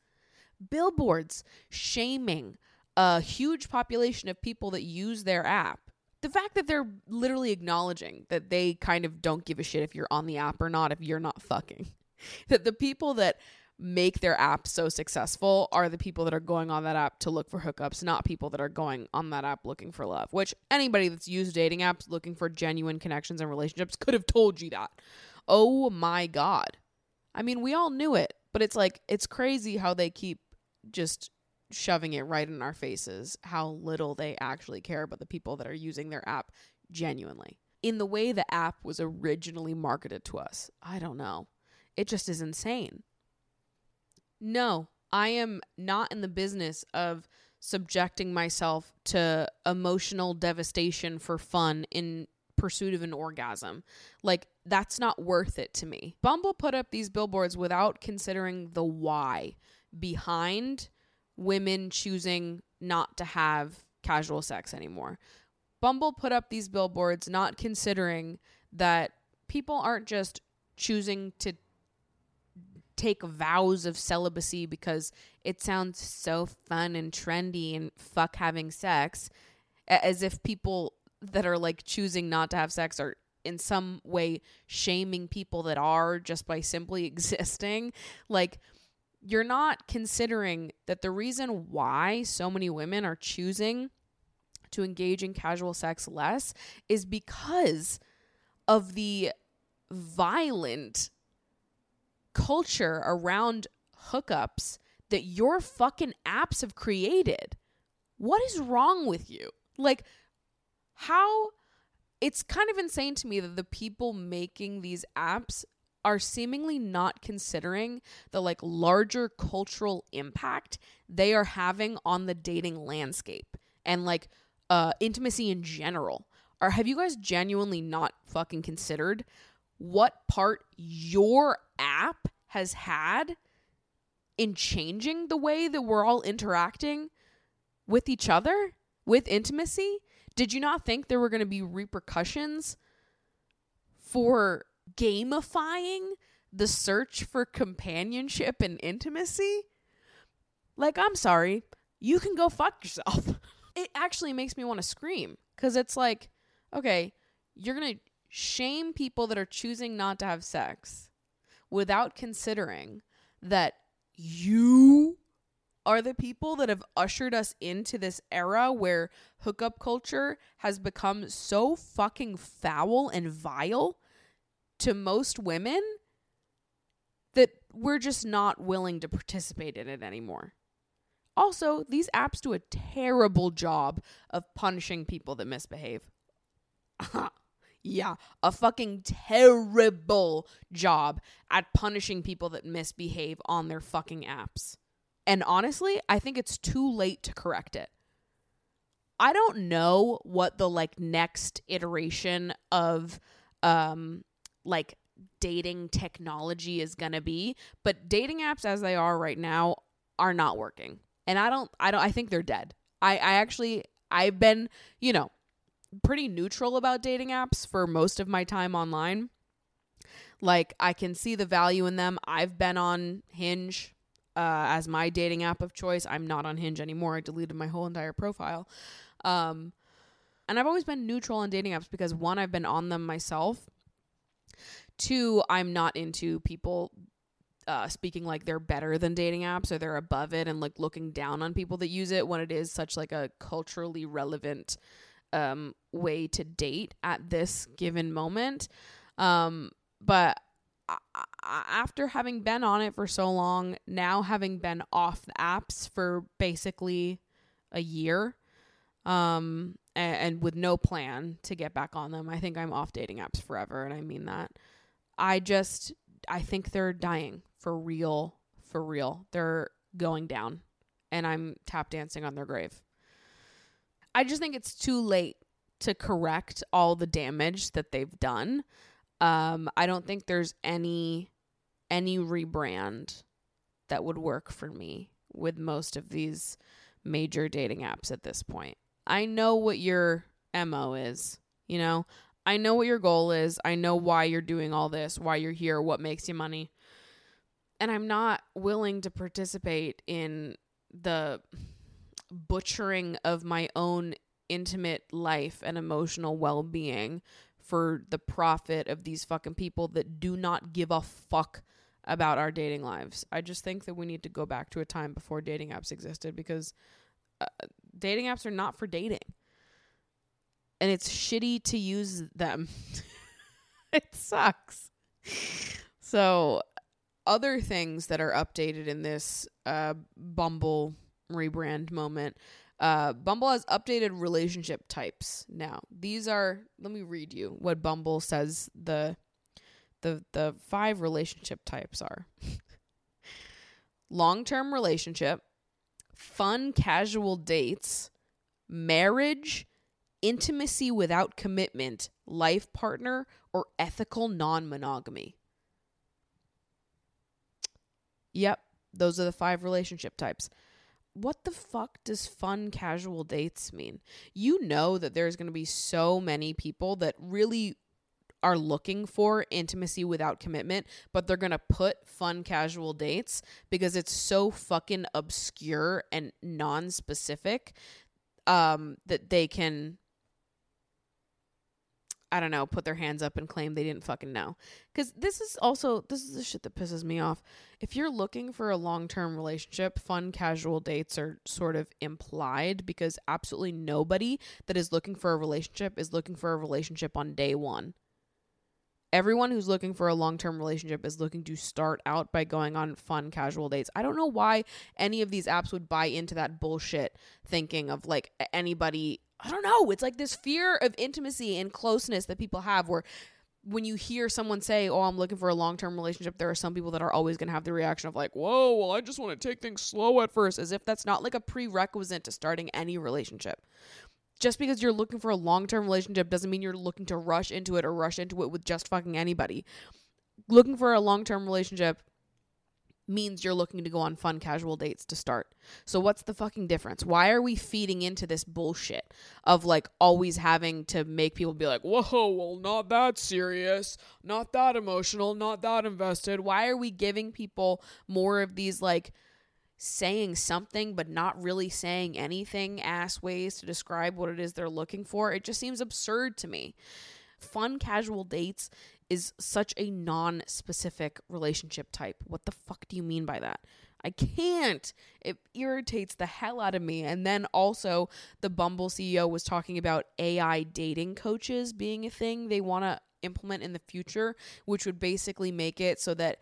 shaming a huge population of people that use their app. The fact that they're literally acknowledging that they kind of don't give a shit if you're on the app or not, if you're not fucking. That the people that make their app so successful are the people that are going on that app to look for hookups, not people that are going on that app looking for love, which anybody that's used dating apps looking for genuine connections and relationships could have told you that. Oh my God. I mean, we all knew it, but it's like, it's crazy how they keep just shoving it right in our faces, how little they actually care about the people that are using their app genuinely. In the way the app was originally marketed to us, I don't know. It just is insane. No, I am not in the business of subjecting myself to emotional devastation for fun in pursuit of an orgasm. Like, that's not worth it to me. Bumble put up these billboards without considering the why behind women choosing not to have casual sex anymore. Bumble put up these billboards not considering that people aren't just choosing to take vows of celibacy because it sounds so fun and trendy and fuck having sex, as if people that are like choosing not to have sex are in some way shaming people that are just by simply existing. Like, you're not considering that the reason why so many women are choosing to engage in casual sex less is because of the violent culture around hookups that your fucking apps have created. What is wrong with you? Like, how? It's kind of insane to me that the people making these apps are seemingly not considering the like larger cultural impact they are having on the dating landscape and like intimacy in general. Or have you guys genuinely not fucking considered what part your app has had in changing the way that we're all interacting with each other, with intimacy? Did you not think there were going to be repercussions for gamifying the search for companionship and intimacy? Like, I'm sorry, you can go fuck yourself. It actually makes me want to scream, because it's like, okay, you're going to shame people that are choosing not to have sex without considering that you are the people that have ushered us into this era where hookup culture has become so fucking foul and vile to most women that we're just not willing to participate in it anymore. Also, these apps do a terrible job of punishing people that misbehave. Yeah, a fucking terrible job at punishing people that misbehave on their fucking apps. And honestly, I think it's too late to correct it. I don't know what the next iteration of dating technology is going to be, but dating apps as they are right now are not working. And I think they're dead. I've been, pretty neutral about dating apps for most of my time online. I can see the value in them. I've been on Hinge as my dating app of choice. I'm not on Hinge anymore. I deleted my whole entire profile. And I've always been neutral on dating apps because 1, I've been on them myself. 2, I'm not into people speaking like they're better than dating apps or they're above it and looking down on people that use it when it is such a culturally relevant way to date at this given moment. But after having been on it for so long, now having been off the apps for basically a year, and with no plan to get back on them, I think I'm off dating apps forever. And I mean that. I think they're dying for real. They're going down and I'm tap dancing on their grave. I just think it's too late to correct all the damage that they've done. I don't think there's any rebrand that would work for me with most of these major dating apps at this point. I know what your MO is, I know what your goal is. I know why you're doing all this, why you're here, what makes you money. And I'm not willing to participate in the butchering of my own intimate life and emotional well-being for the profit of these fucking people that do not give a fuck about our dating lives. I just think that we need to go back to a time before dating apps existed because dating apps are not for dating. And it's shitty to use them. It sucks. So other things that are updated in this Bumble rebrand moment. Bumble has updated relationship types now. These are, let me read you what Bumble says the 5 relationship types are. Long-term relationship, fun casual dates, marriage, intimacy without commitment, life partner, or ethical non-monogamy. Yep, those are the 5 relationship types. What the fuck does fun casual dates mean? You know that there's going to be so many people that really are looking for intimacy without commitment, but they're going to put fun casual dates because it's so fucking obscure and non-specific that they can, I don't know, put their hands up and claim they didn't fucking know. Because this is the shit that pisses me off. If you're looking for a long-term relationship, fun casual dates are sort of implied because absolutely nobody that is looking for a relationship is looking for a relationship on day one. Everyone who's looking for a long-term relationship is looking to start out by going on fun casual dates. I don't know why any of these apps would buy into that bullshit thinking of anybody. I don't know. It's this fear of intimacy and closeness that people have where when you hear someone say, oh, I'm looking for a long-term relationship, there are some people that are always going to have the reaction of whoa, well, I just want to take things slow at first, as if that's not a prerequisite to starting any relationship. Just because you're looking for a long-term relationship doesn't mean you're looking to rush into it or rush into it with just fucking anybody. Looking for a long-term relationship means you're looking to go on fun casual dates to start. So what's the fucking difference? Why are we feeding into this bullshit of always having to make people be whoa, well, not that serious, not that emotional, not that invested? Why are we giving people more of these saying something but not really saying anything ass ways to describe what it is they're looking for? It just seems absurd to me. Fun casual dates is such a non-specific relationship type. What the fuck do you mean by that? I can't. It irritates the hell out of me. And then also the Bumble CEO was talking about AI dating coaches being a thing they want to implement in the future, which would basically make it so that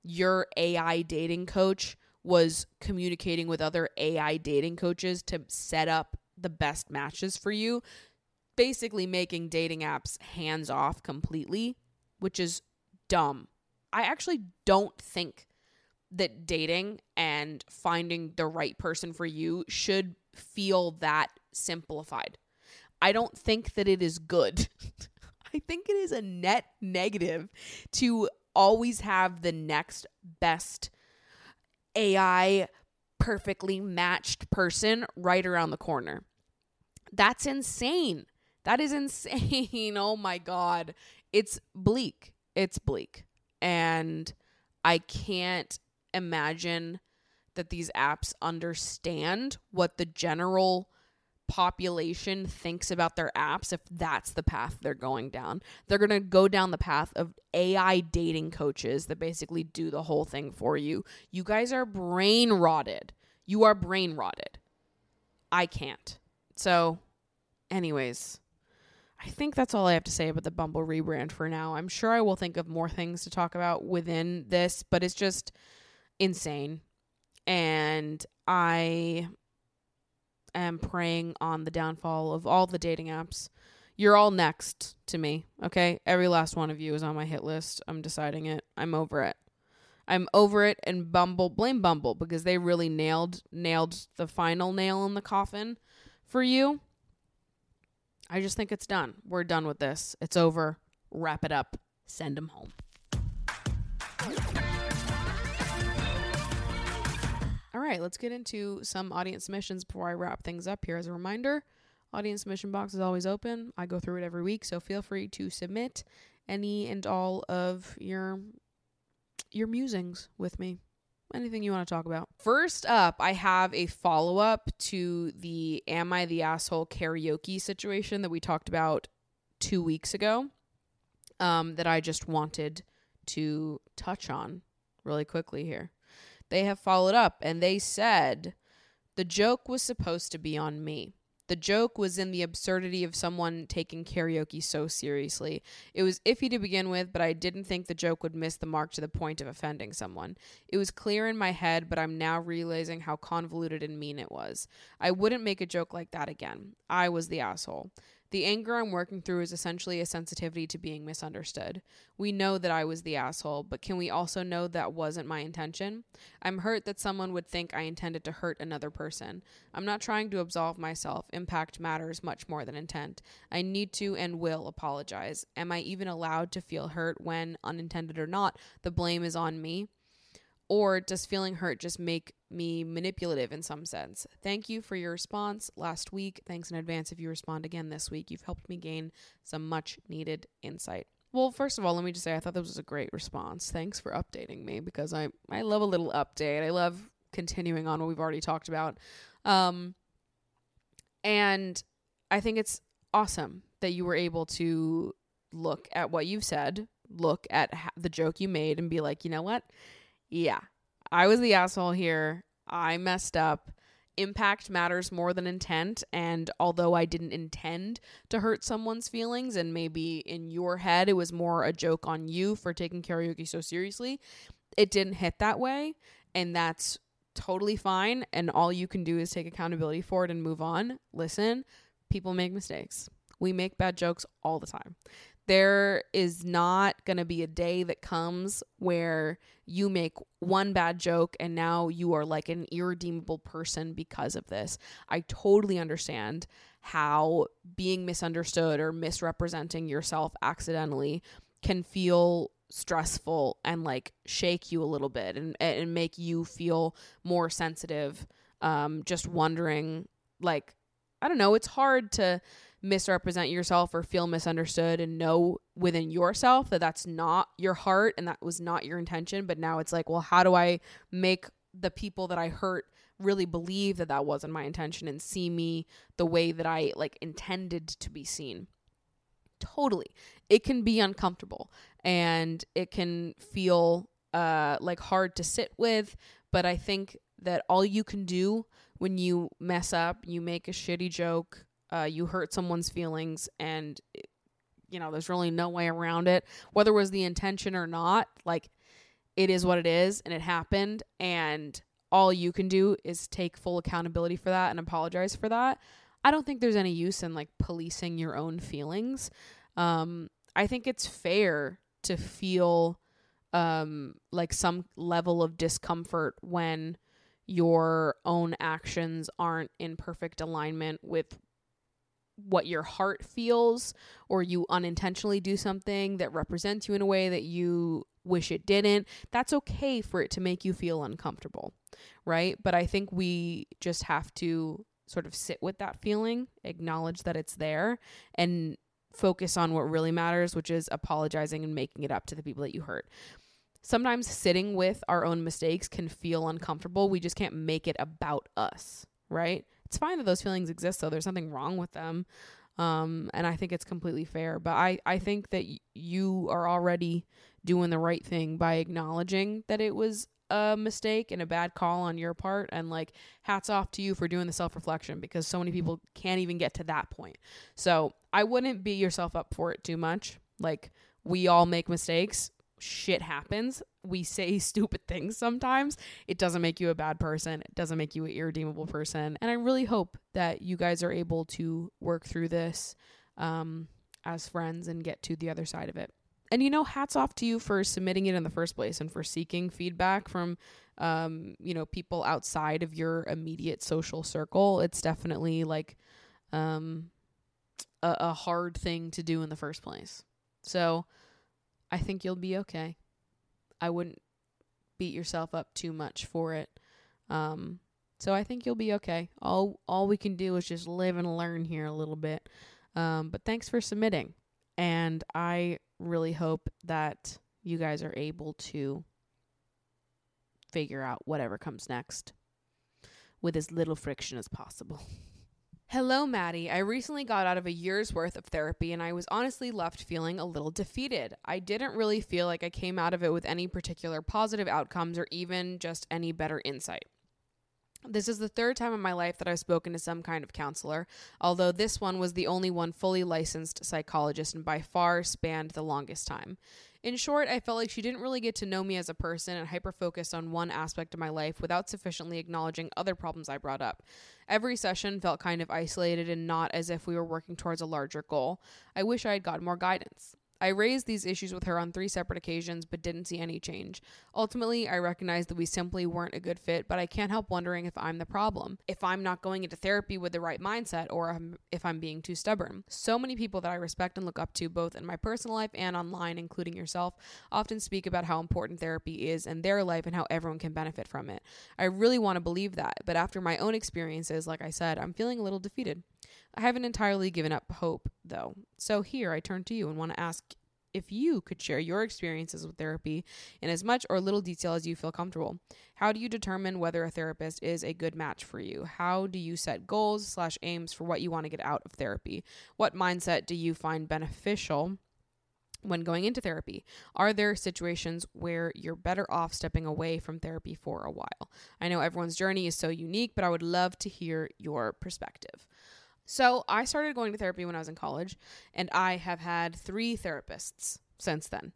your AI dating coach was communicating with other AI dating coaches to set up the best matches for you, basically making dating apps hands off completely, which is dumb. I actually don't think that dating and finding the right person for you should feel that simplified. I don't think that it is good. I think it is a net negative to always have the next best AI perfectly matched person right around the corner. That's insane. That is insane. Oh my God. It's bleak. It's bleak. And I can't imagine that these apps understand what the general population thinks about their apps if that's the path they're going down. They're going to go down the path of AI dating coaches that basically do the whole thing for you. You guys are brain rotted. You are brain rotted. I can't. So, anyways, I think that's all I have to say about the Bumble rebrand for now. I'm sure I will think of more things to talk about within this, but it's just insane. And I am preying on the downfall of all the dating apps. You're all next to me, okay? Every last one of you is on my hit list. I'm deciding it. I'm over it. I'm over it, and blame Bumble, because they really nailed the final nail in the coffin for you. I just think it's done. We're done with this. It's over. Wrap it up. Send them home. All right, let's get into some audience submissions before I wrap things up here. As a reminder, audience submission box is always open. I go through it every week, so feel free to submit any and all of your musings with me. Anything you want to talk about. First up, I have a follow-up to the Am I the Asshole karaoke situation that we talked about 2 weeks ago, that I just wanted to touch on really quickly here. They have followed up, and they said, the joke was supposed to be on me. The joke was in the absurdity of someone taking karaoke so seriously. It was iffy to begin with, but I didn't think the joke would miss the mark to the point of offending someone. It was clear in my head, but I'm now realizing how convoluted and mean it was. I wouldn't make a joke like that again. I was the asshole. The anger I'm working through is essentially a sensitivity to being misunderstood. We know that I was the asshole, but can we also know that wasn't my intention? I'm hurt that someone would think I intended to hurt another person. I'm not trying to absolve myself. Impact matters much more than intent. I need to and will apologize. Am I even allowed to feel hurt when, unintended or not, the blame is on me? Or does feeling hurt just make me manipulative in some sense? Thank you for your response last week. Thanks in advance if you respond again this week. You've helped me gain some much needed insight. Well, first of all, let me just say I thought this was a great response. Thanks for updating me, because I love a little update. I love continuing on what we've already talked about. And I think it's awesome that you were able to look at what you've said, look at the joke you made, and be like, you know what? Yeah, I was the asshole here. I messed up. Impact matters more than intent. And although I didn't intend to hurt someone's feelings, and maybe in your head it was more a joke on you for taking karaoke so seriously, it didn't hit that way. And that's totally fine. And all you can do is take accountability for it and move on. Listen, people make mistakes. We make bad jokes all the time. There is not going to be a day that comes where you make one bad joke and now you are like an irredeemable person because of this. I totally understand how being misunderstood or misrepresenting yourself accidentally can feel stressful and like shake you a little bit and make you feel more sensitive. Just wondering, like, I don't know, it's hard to misrepresent yourself or feel misunderstood and know within yourself that that's not your heart and that was not your intention. But now it's like, well, how do I make the people that I hurt really believe that that wasn't my intention and see me the way that I like intended to be seen? Totally. It can be uncomfortable and it can feel like hard to sit with, but I think that all you can do when you mess up, you make a shitty joke, you hurt someone's feelings, and you know there's really no way around it, whether it was the intention or not. Like, it is what it is and it happened, and all you can do is take full accountability for that and apologize for that. I don't think there's any use in like policing your own feelings. I think it's fair to feel like some level of discomfort when your own actions aren't in perfect alignment with what your heart feels, or you unintentionally do something that represents you in a way that you wish it didn't. That's okay for it to make you feel uncomfortable, right? But I think we just have to sort of sit with that feeling, acknowledge that it's there, and focus on what really matters, which is apologizing and making it up to the people that you hurt. Sometimes sitting with our own mistakes can feel uncomfortable. We just can't make it about us, right? It's fine that those feelings exist, though. There's nothing wrong with them. And I think it's completely fair. But I think that you are already doing the right thing by acknowledging that it was a mistake and a bad call on your part. And like, hats off to you for doing the self-reflection, because so many people can't even get to that point. So I wouldn't beat yourself up for it too much. Like, we all make mistakes. Shit happens. We say stupid things sometimes. It doesn't make you a bad person. It doesn't make you an irredeemable person. And I really hope that you guys are able to work through this as friends and get to the other side of it. And, you know, hats off to you for submitting it in the first place and for seeking feedback from, people outside of your immediate social circle. It's definitely like a hard thing to do in the first place. So I think you'll be okay. I wouldn't beat yourself up too much for it. So I think you'll be okay. All we can do is just live and learn here a little bit. But thanks for submitting. And I really hope that you guys are able to figure out whatever comes next with as little friction as possible. Hello, Maddie. I recently got out of a year's worth of therapy, and I was honestly left feeling a little defeated. I didn't really feel like I came out of it with any particular positive outcomes or even just any better insight. This is the third time in my life that I've spoken to some kind of counselor, although this one was the only one fully licensed psychologist and by far spanned the longest time. In short, I felt like she didn't really get to know me as a person and hyper-focused on one aspect of my life without sufficiently acknowledging other problems I brought up. Every session felt kind of isolated and not as if we were working towards a larger goal. I wish I had gotten more guidance. I raised these issues with her on 3 separate occasions, but didn't see any change. Ultimately, I recognized that we simply weren't a good fit, but I can't help wondering if I'm the problem, if I'm not going into therapy with the right mindset, or if I'm being too stubborn. So many people that I respect and look up to, both in my personal life and online, including yourself, often speak about how important therapy is in their life and how everyone can benefit from it. I really want to believe that, but after my own experiences, like I said, I'm feeling a little defeated. I haven't entirely given up hope, though. So here I turn to you and want to ask if you could share your experiences with therapy in as much or little detail as you feel comfortable. How do you determine whether a therapist is a good match for you? How do you set goals/aims for what you want to get out of therapy? What mindset do you find beneficial when going into therapy? Are there situations where you're better off stepping away from therapy for a while? I know everyone's journey is so unique, but I would love to hear your perspective. So I started going to therapy when I was in college, and I have had 3 therapists since then.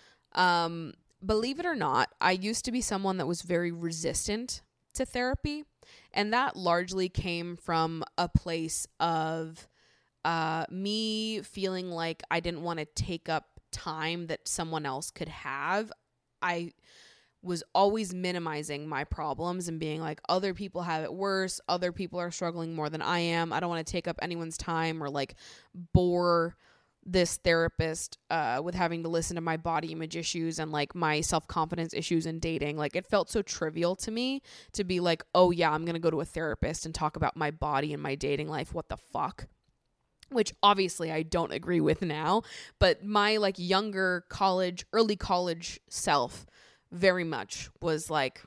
Believe it or not, I used to be someone that was very resistant to therapy, and that largely came from a place of me feeling like I didn't want to take up time that someone else could have. I was always minimizing my problems and being like, other people have it worse. Other people are struggling more than I am. I don't want to take up anyone's time or like bore this therapist with having to listen to my body image issues and like my self-confidence issues in dating. Like, it felt so trivial to me to be like, oh yeah, I'm going to go to a therapist and talk about my body and my dating life. What the fuck? Which obviously I don't agree with now, but my like younger early college self very much was like,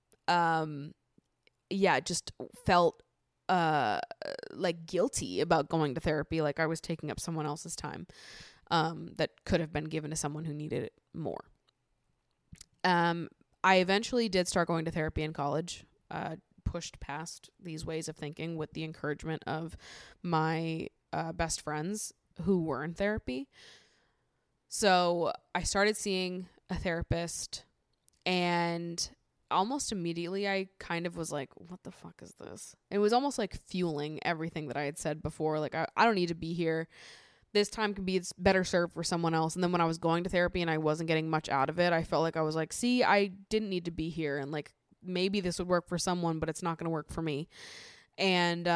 just felt like guilty about going to therapy. Like I was taking up someone else's time that could have been given to someone who needed it more. I eventually did start going to therapy in college, pushed past these ways of thinking with the encouragement of my best friends who were in therapy. So I started seeing a therapist And almost immediately I kind of was like, what the fuck is this? It was almost like fueling everything that I had said before. Like, I don't need to be here. This time could be better served for someone else. And then when I was going to therapy and I wasn't getting much out of it, I felt like I was like, see, I didn't need to be here. And like, maybe this would work for someone, but it's not going to work for me. And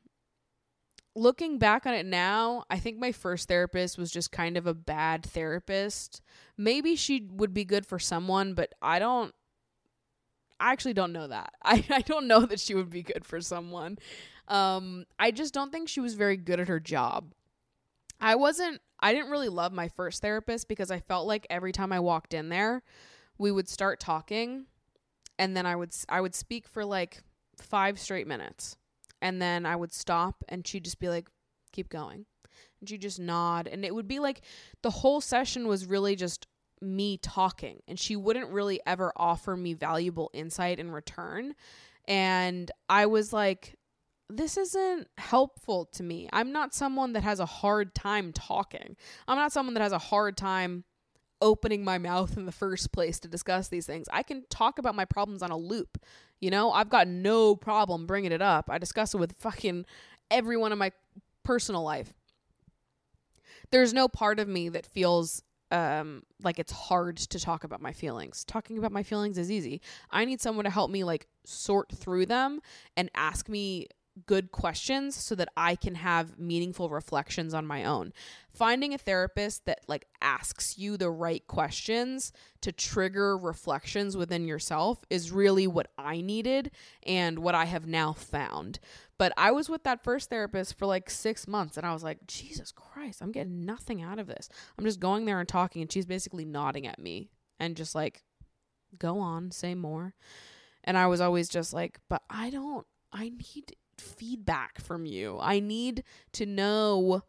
looking back on it now, I think my first therapist was just kind of a bad therapist. Maybe she would be good for someone, but I actually don't know that. I don't know that she would be good for someone. I just don't think she was very good at her job. I didn't really love my first therapist because I felt like every time I walked in there, we would start talking and then I would speak for like 5 straight minutes and then I would stop and she'd just be like, keep going. And she'd just nod and it would be like the whole session was really just me talking and she wouldn't really ever offer me valuable insight in return. And I was like, this isn't helpful to me. I'm not someone that has a hard time talking. I'm not someone that has a hard time opening my mouth in the first place to discuss these things. I can talk about my problems on a loop. You know, I've got no problem bringing it up. I discuss it with fucking everyone in my personal life. There's no part of me that feels like it's hard to talk about my feelings. Talking about my feelings is easy. I need someone to help me like sort through them and ask me good questions so that I can have meaningful reflections on my own. Finding a therapist that like asks you the right questions to trigger reflections within yourself is really what I needed and what I have now found. But I was with that first therapist for like 6 months and I was like, Jesus Christ, I'm getting nothing out of this. I'm just going there and talking and she's basically nodding at me and just like, go on, say more. And I was always just like, but I need feedback from you. I need to know.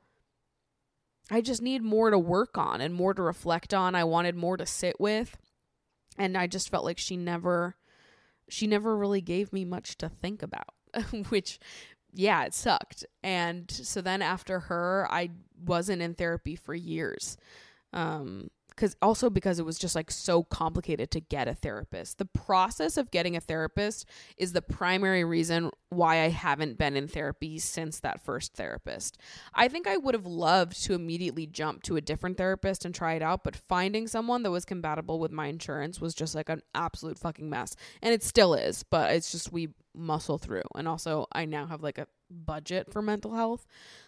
I just need more to work on and more to reflect on. I wanted more to sit with. And I just felt like she never really gave me much to think about, which, yeah, it sucked. And so then after her, I wasn't in therapy for years. Because it was just like so complicated to get a therapist. The process of getting a therapist is the primary reason why I haven't been in therapy since that first therapist. I think I would have loved to immediately jump to a different therapist and try it out, but finding someone that was compatible with my insurance was just like an absolute fucking mess. And it still is, but it's just we muscle through. And also I now have like a budget for mental health.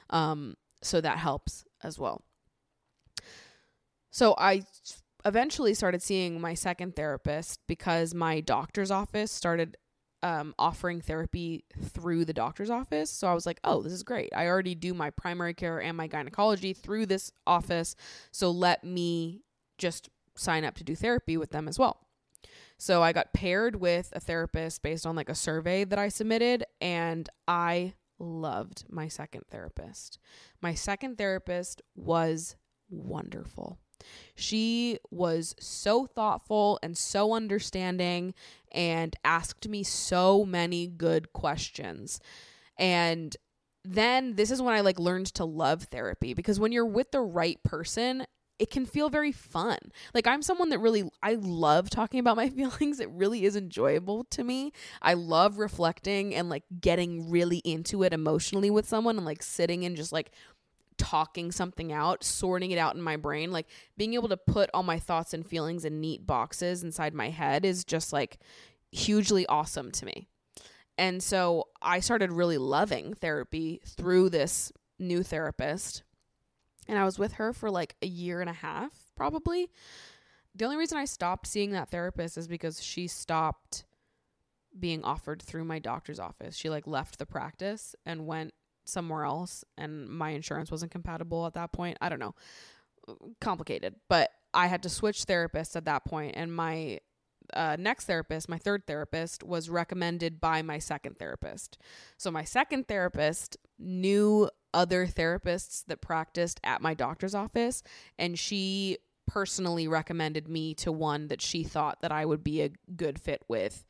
So that helps as well. So I eventually started seeing my second therapist because my doctor's office started offering therapy through the doctor's office. So I was like, oh, this is great. I already do my primary care and my gynecology through this office. So let me just sign up to do therapy with them as well. So I got paired with a therapist based on like a survey that I submitted, and I loved my second therapist. My second therapist was wonderful. She was so thoughtful and so understanding and asked me so many good questions. And then this is when I like learned to love therapy, because when you're with the right person, it can feel very fun. Like I'm someone that I love talking about my feelings. It really is enjoyable to me. I love reflecting and like getting really into it emotionally with someone and like sitting and just like talking something out, sorting it out in my brain, like being able to put all my thoughts and feelings in neat boxes inside my head is just like hugely awesome to me. And so I started really loving therapy through this new therapist. And I was with her for like a year and a half, probably. The only reason I stopped seeing that therapist is because she stopped being offered through my doctor's office. She like left the practice and went somewhere else, and my insurance wasn't compatible at that point. I don't know. Complicated. But I had to switch therapists at that point, and my next therapist, my third therapist, was recommended by my second therapist. So my second therapist knew other therapists that practiced at my doctor's office, and she personally recommended me to one that she thought that I would be a good fit with,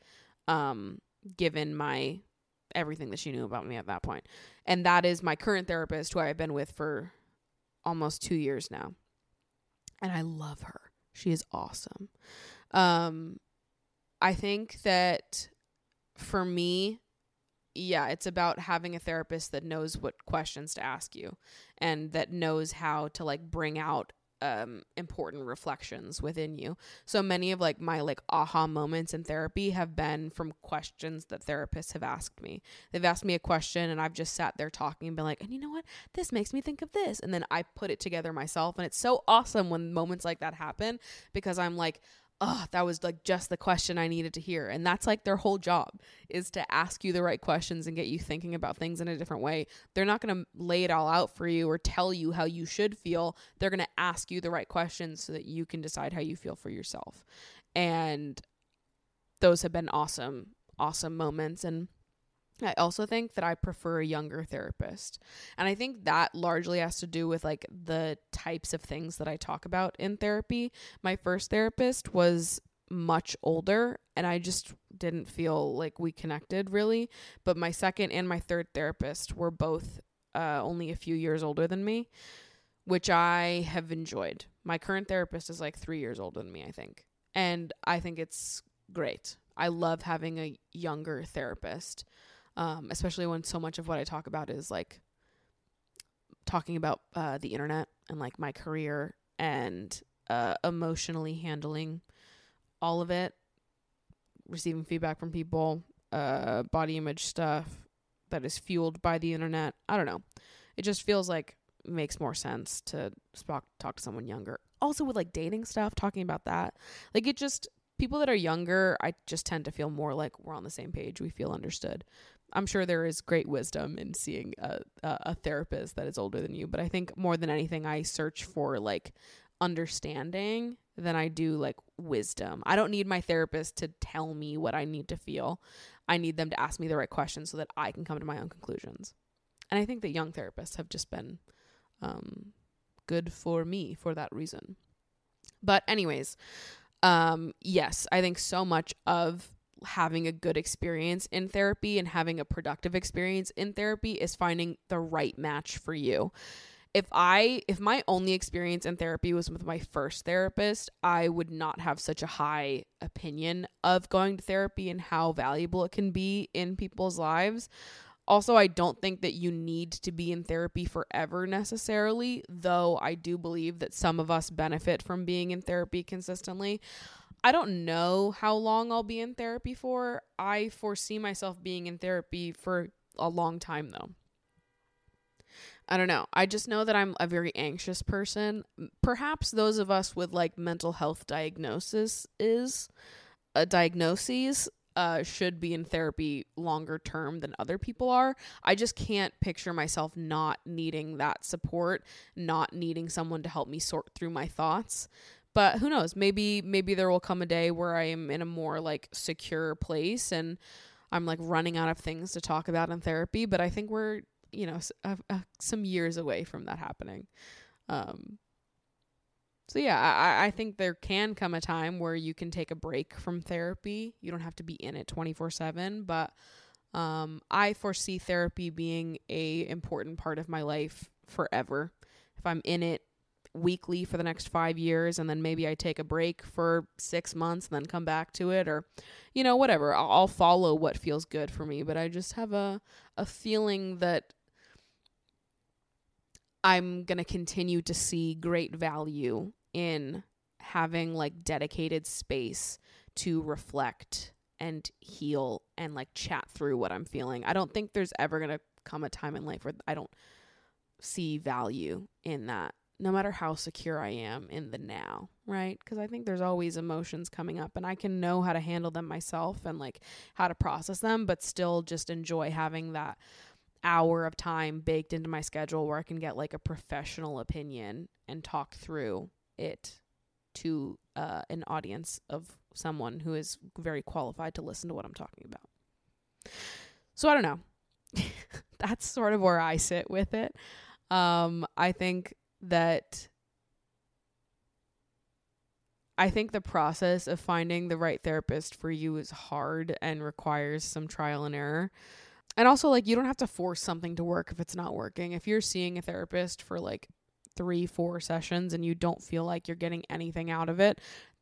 given my everything that she knew about me at that point. And that is my current therapist, who I've been with for almost 2 years now. And I love her. She is awesome. I think that for me, yeah, it's about having a therapist that knows what questions to ask you and that knows how to like bring out important reflections within you. So many of like my like aha moments in therapy have been from questions that therapists have asked me. They've asked me a question and I've just sat there talking and been like, and you know what? This makes me think of this. And then I put it together myself. And it's so awesome when moments like that happen because I'm like, oh, that was like just the question I needed to hear. And that's like their whole job, is to ask you the right questions and get you thinking about things in a different way. They're not going to lay it all out for you or tell you how you should feel. They're going to ask you the right questions so that you can decide how you feel for yourself. And those have been awesome, awesome moments. And I also think that I prefer a younger therapist. And I think that largely has to do with like the types of things that I talk about in therapy. My first therapist was much older and I just didn't feel like we connected really. But my second and my third therapist were both only a few years older than me, which I have enjoyed. My current therapist is like 3 years older than me, I think. And I think it's great. I love having a younger therapist. Especially when so much of what I talk about is like talking about the internet and like my career and emotionally handling all of it, receiving feedback from people, body image stuff that is fueled by the internet. I don't know. It just feels like it makes more sense to talk to someone younger. Also with like dating stuff, talking about that, like it just, people that are younger, I just tend to feel more like we're on the same page. We feel understood. I'm sure there is great wisdom in seeing a therapist that is older than you, but I think more than anything, I search for like understanding than I do like wisdom. I don't need my therapist to tell me what I need to feel. I need them to ask me the right questions so that I can come to my own conclusions. And I think that young therapists have just been good for me for that reason. But anyways, yes, I think so much of having a good experience in therapy and having a productive experience in therapy is finding the right match for you. If my only experience in therapy was with my first therapist, I would not have such a high opinion of going to therapy and how valuable it can be in people's lives. Also, I don't think that you need to be in therapy forever necessarily, though I do believe that some of us benefit from being in therapy consistently. I don't know how long I'll be in therapy for. I foresee myself being in therapy for a long time, though. I don't know. I just know that I'm a very anxious person. Perhaps those of us with like mental health diagnoses should be in therapy longer term than other people are. I just can't picture myself not needing that support, not needing someone to help me sort through my thoughts. But who knows? Maybe there will come a day where I am in a more like secure place and I'm like running out of things to talk about in therapy. But I think we're, some years away from that happening. So yeah, I think there can come a time where you can take a break from therapy. You don't have to be in it 24/7, but I foresee therapy being a important part of my life forever. If I'm in it weekly for the next 5 years and then maybe I take a break for 6 months and then come back to it, or whatever, I'll follow what feels good for me. But I just have a feeling that I'm going to continue to see great value in having like dedicated space to reflect and heal and like chat through what I'm feeling. I don't think there's ever going to come a time in life where I don't see value in that, no matter how secure I am in the now, right? Because I think there's always emotions coming up and I can know how to handle them myself and like how to process them, but still just enjoy having that hour of time baked into my schedule where I can get like a professional opinion and talk through it to an audience of someone who is very qualified to listen to what I'm talking about. So I don't know. That's sort of where I sit with it. I think the process of finding the right therapist for you is hard and requires some trial and error. And also, like, you don't have to force something to work if it's not working. If you're seeing a therapist for like 3-4 sessions and you don't feel like you're getting anything out of it,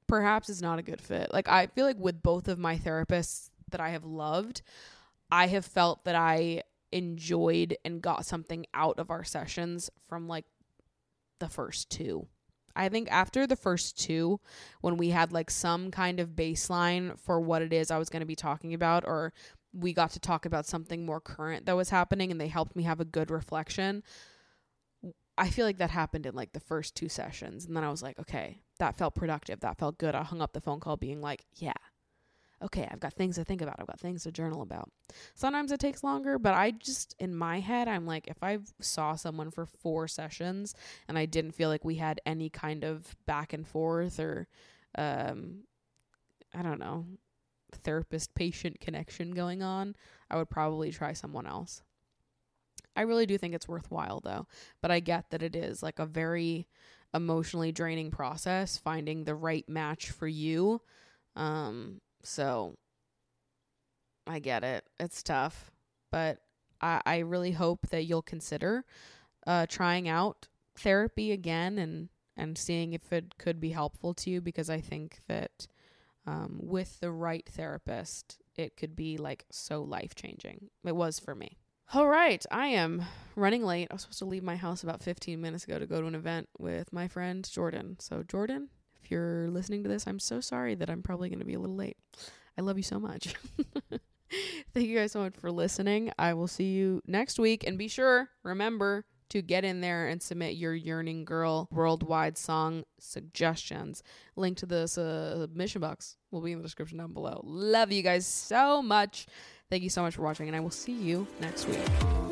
perhaps it's not a good fit. Like, I feel like with both of my therapists that I have loved, I have felt that I enjoyed and got something out of our sessions from like the first two. I think after the first two, when we had like some kind of baseline for what it is I was going to be talking about, or we got to talk about something more current that was happening and they helped me have a good reflection, I feel like that happened in like the first two sessions. And then I was like, okay, that felt productive. That felt good. I hung up the phone call being like, yeah, okay, I've got things to think about. I've got things to journal about. Sometimes it takes longer, but I just, in my head, I'm like, if I saw someone for 4 sessions and I didn't feel like we had any kind of back and forth or, I don't know, therapist-patient connection going on, I would probably try someone else. I really do think it's worthwhile, though, but I get that it is like a very emotionally draining process, finding the right match for you. So I get it. It's tough, but I really hope that you'll consider trying out therapy again and seeing if it could be helpful to you, because I think that with the right therapist, it could be like so life-changing. It was for me. All right, I am running late. I was supposed to leave my house about 15 minutes ago to go to an event with my friend Jordan. So Jordan, if you're listening to this, I'm so sorry that I'm probably going to be a little late. I love you so much. Thank you guys so much for listening. I will see you next week. And be sure, remember to get in there and submit your Yearning Girl worldwide song suggestions. Link to the submission box will be in the description down below. Love you guys so much. Thank you so much for watching, and I will see you next week.